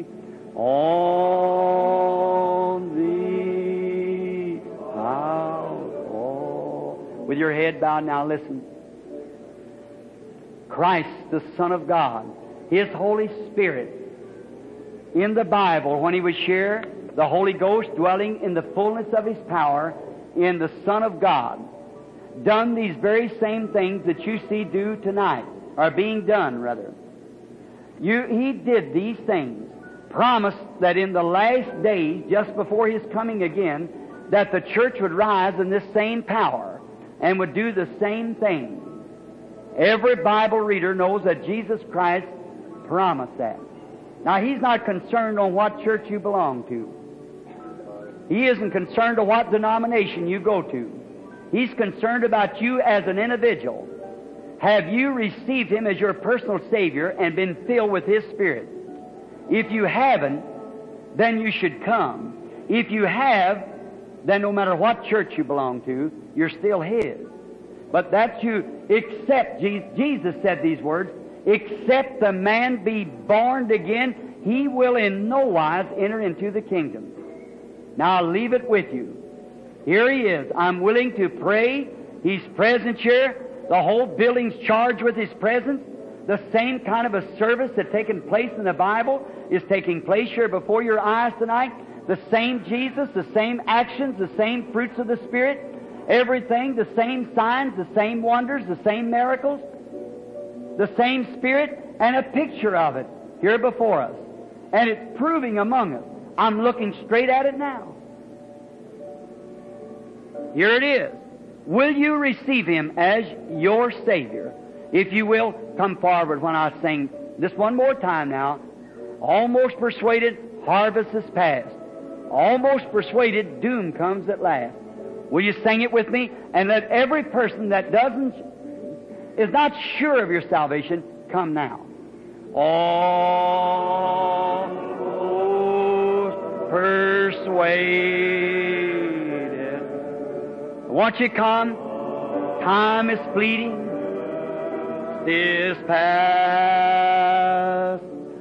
Speaker 2: on the outfall. With your head bowed now, listen. Christ, the Son of God, His Holy Spirit, in the Bible, when He was here, the Holy Ghost dwelling in the fullness of His power in the Son of God, done these very same things that you see do tonight, are being done, rather. You, He did these things, promised that in the last days, just before His coming again, that the church would rise in this same power and would do the same thing. Every Bible reader knows that Jesus Christ promised that. Now, He's not concerned on what church you belong to. He isn't concerned on what denomination you go to. He's concerned about you as an individual. Have you received Him as your personal Savior and been filled with His Spirit? If you haven't, then you should come. If you have, then no matter what church you belong to, you're still His. But that you accept, Jesus said these words, except the man be born again, he will in no wise enter into the kingdom. Now I'll leave it with you. Here He is. I'm willing to pray. He's present here. The whole building's charged with His presence. The same kind of a service that's taken place in the Bible is taking place here before your eyes tonight. The same Jesus, the same actions, the same fruits of the Spirit, everything, the same signs, the same wonders, the same miracles, the same Spirit, and a picture of it here before us. And it's proving among us. I'm looking straight at it now. Here it is. Will you receive Him as your Savior? If you will, come forward when I sing this one more time now. Almost persuaded, harvest is past. Almost persuaded, doom comes at last. Will you sing it with me? And let every person that doesn't, is not sure of your salvation, come now. Almost persuaded. Won't you come? Time is fleeting. Is past.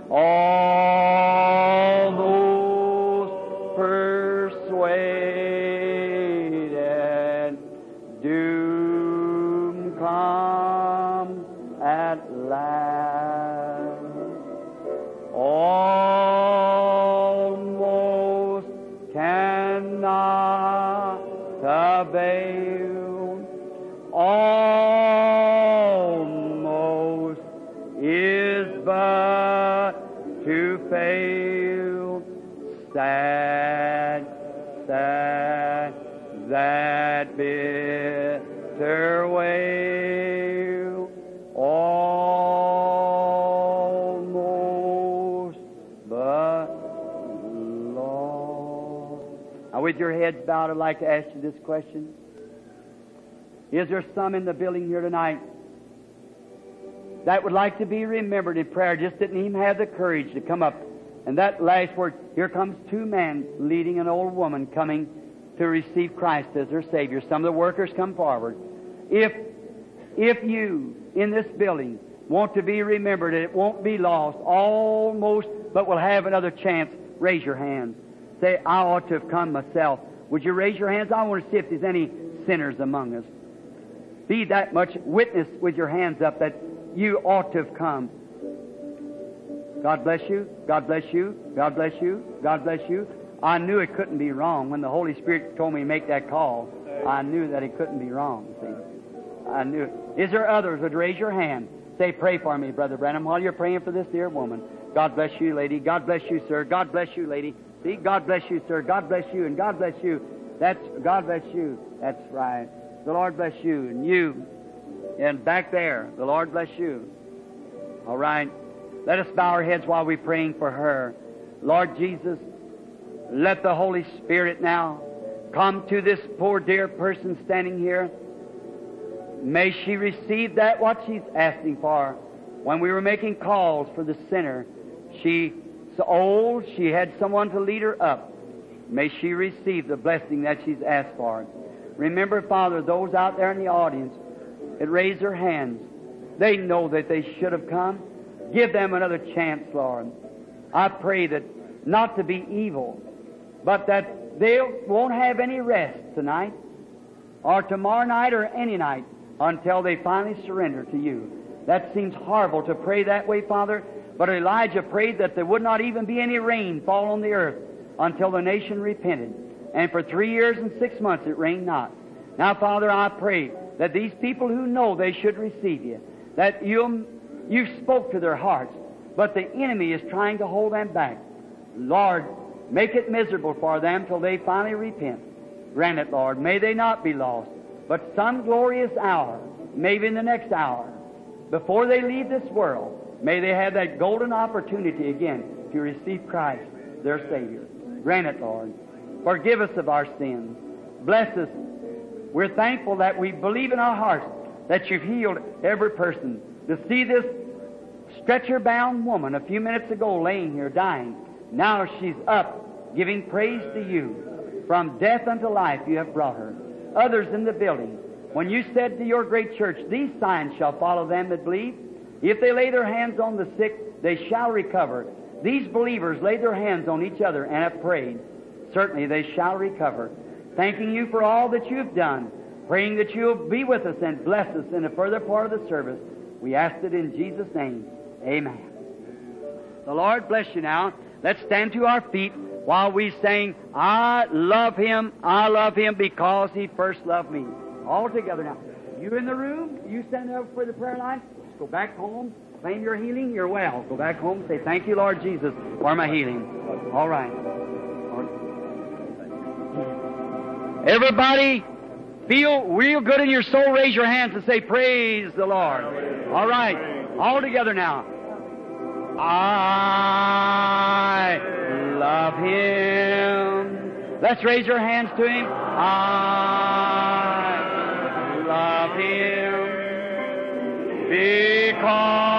Speaker 2: Almost persuaded. Doom come at last. All with your heads bowed, I'd like to ask you this question. Is there some in the building here tonight that would like to be remembered in prayer, just didn't even have the courage to come up? And that last word, here comes two men leading an old woman coming to receive Christ as their Savior. Some of the workers come forward. If, if you in this building want to be remembered, and it won't be lost, almost, but will have another chance, raise your hand. Say, I ought to have come myself. Would you raise your hands? I want to see if there's any sinners among us. Be that much witness with your hands up that you ought to have come. God bless you. God bless you. God bless you. God bless you. I knew it couldn't be wrong. When the Holy Spirit told me to make that call, I knew that it couldn't be wrong. See? I knew it. Is there others? Would raise your hand. Say, pray for me, Brother Branham, while you're praying for this dear woman. God bless you, lady. God bless you, sir. God bless you, lady. See, God bless you, sir. God bless you, and God bless you. That's, God bless you. That's right. The Lord bless you, and you. And back there, the Lord bless you. All right. Let us bow our heads while we're praying for her. Lord Jesus, let the Holy Spirit now come to this poor dear person standing here. May she receive that what she's asking for. When we were making calls for the sinner, she's old, she had someone to lead her up. May she receive the blessing that she's asked for. Remember, Father, those out there in the audience that raise their hands, they know that they should have come. Give them another chance, Lord. I pray that not to be evil, but that they won't have any rest tonight or tomorrow night or any night until they finally surrender to you. That seems horrible to pray that way, Father, but Elijah prayed that there would not even be any rain fall on the earth until the nation repented. And for three years and six months it rained not. Now, Father, I pray that these people who know they should receive you, that you you spoke to their hearts, but the enemy is trying to hold them back. Lord, make it miserable for them till they finally repent. Grant it, Lord. May they not be lost, but some glorious hour, maybe in the next hour, before they leave this world, may they have that golden opportunity again to receive Christ, their Savior. Grant it, Lord. Forgive us of our sins. Bless us. We're thankful that we believe in our hearts that you've healed every person. To see this stretcher-bound woman a few minutes ago laying here dying, now she's up giving praise to you. From death unto life you have brought her. Others in the building, when you said to your great church, these signs shall follow them that believe. If they lay their hands on the sick, they shall recover. These believers laid their hands on each other and have prayed. Certainly they shall recover. Thanking you for all that you've done, praying that you'll be with us and bless us in the further part of the service. We ask it in Jesus' name. Amen. The Lord bless you now. Let's stand to our feet while we sing, I love Him, I love Him because He first loved me. All together now. You in the room, you stand up for the prayer line, just go back home, claim your healing, you're well. Go back home and say, thank you, Lord Jesus, for my healing. All right. Everybody feel real good in your soul. Raise your hands and say, praise the Lord. All right. All together now. I love Him. Let's raise your hands to Him. I love Him because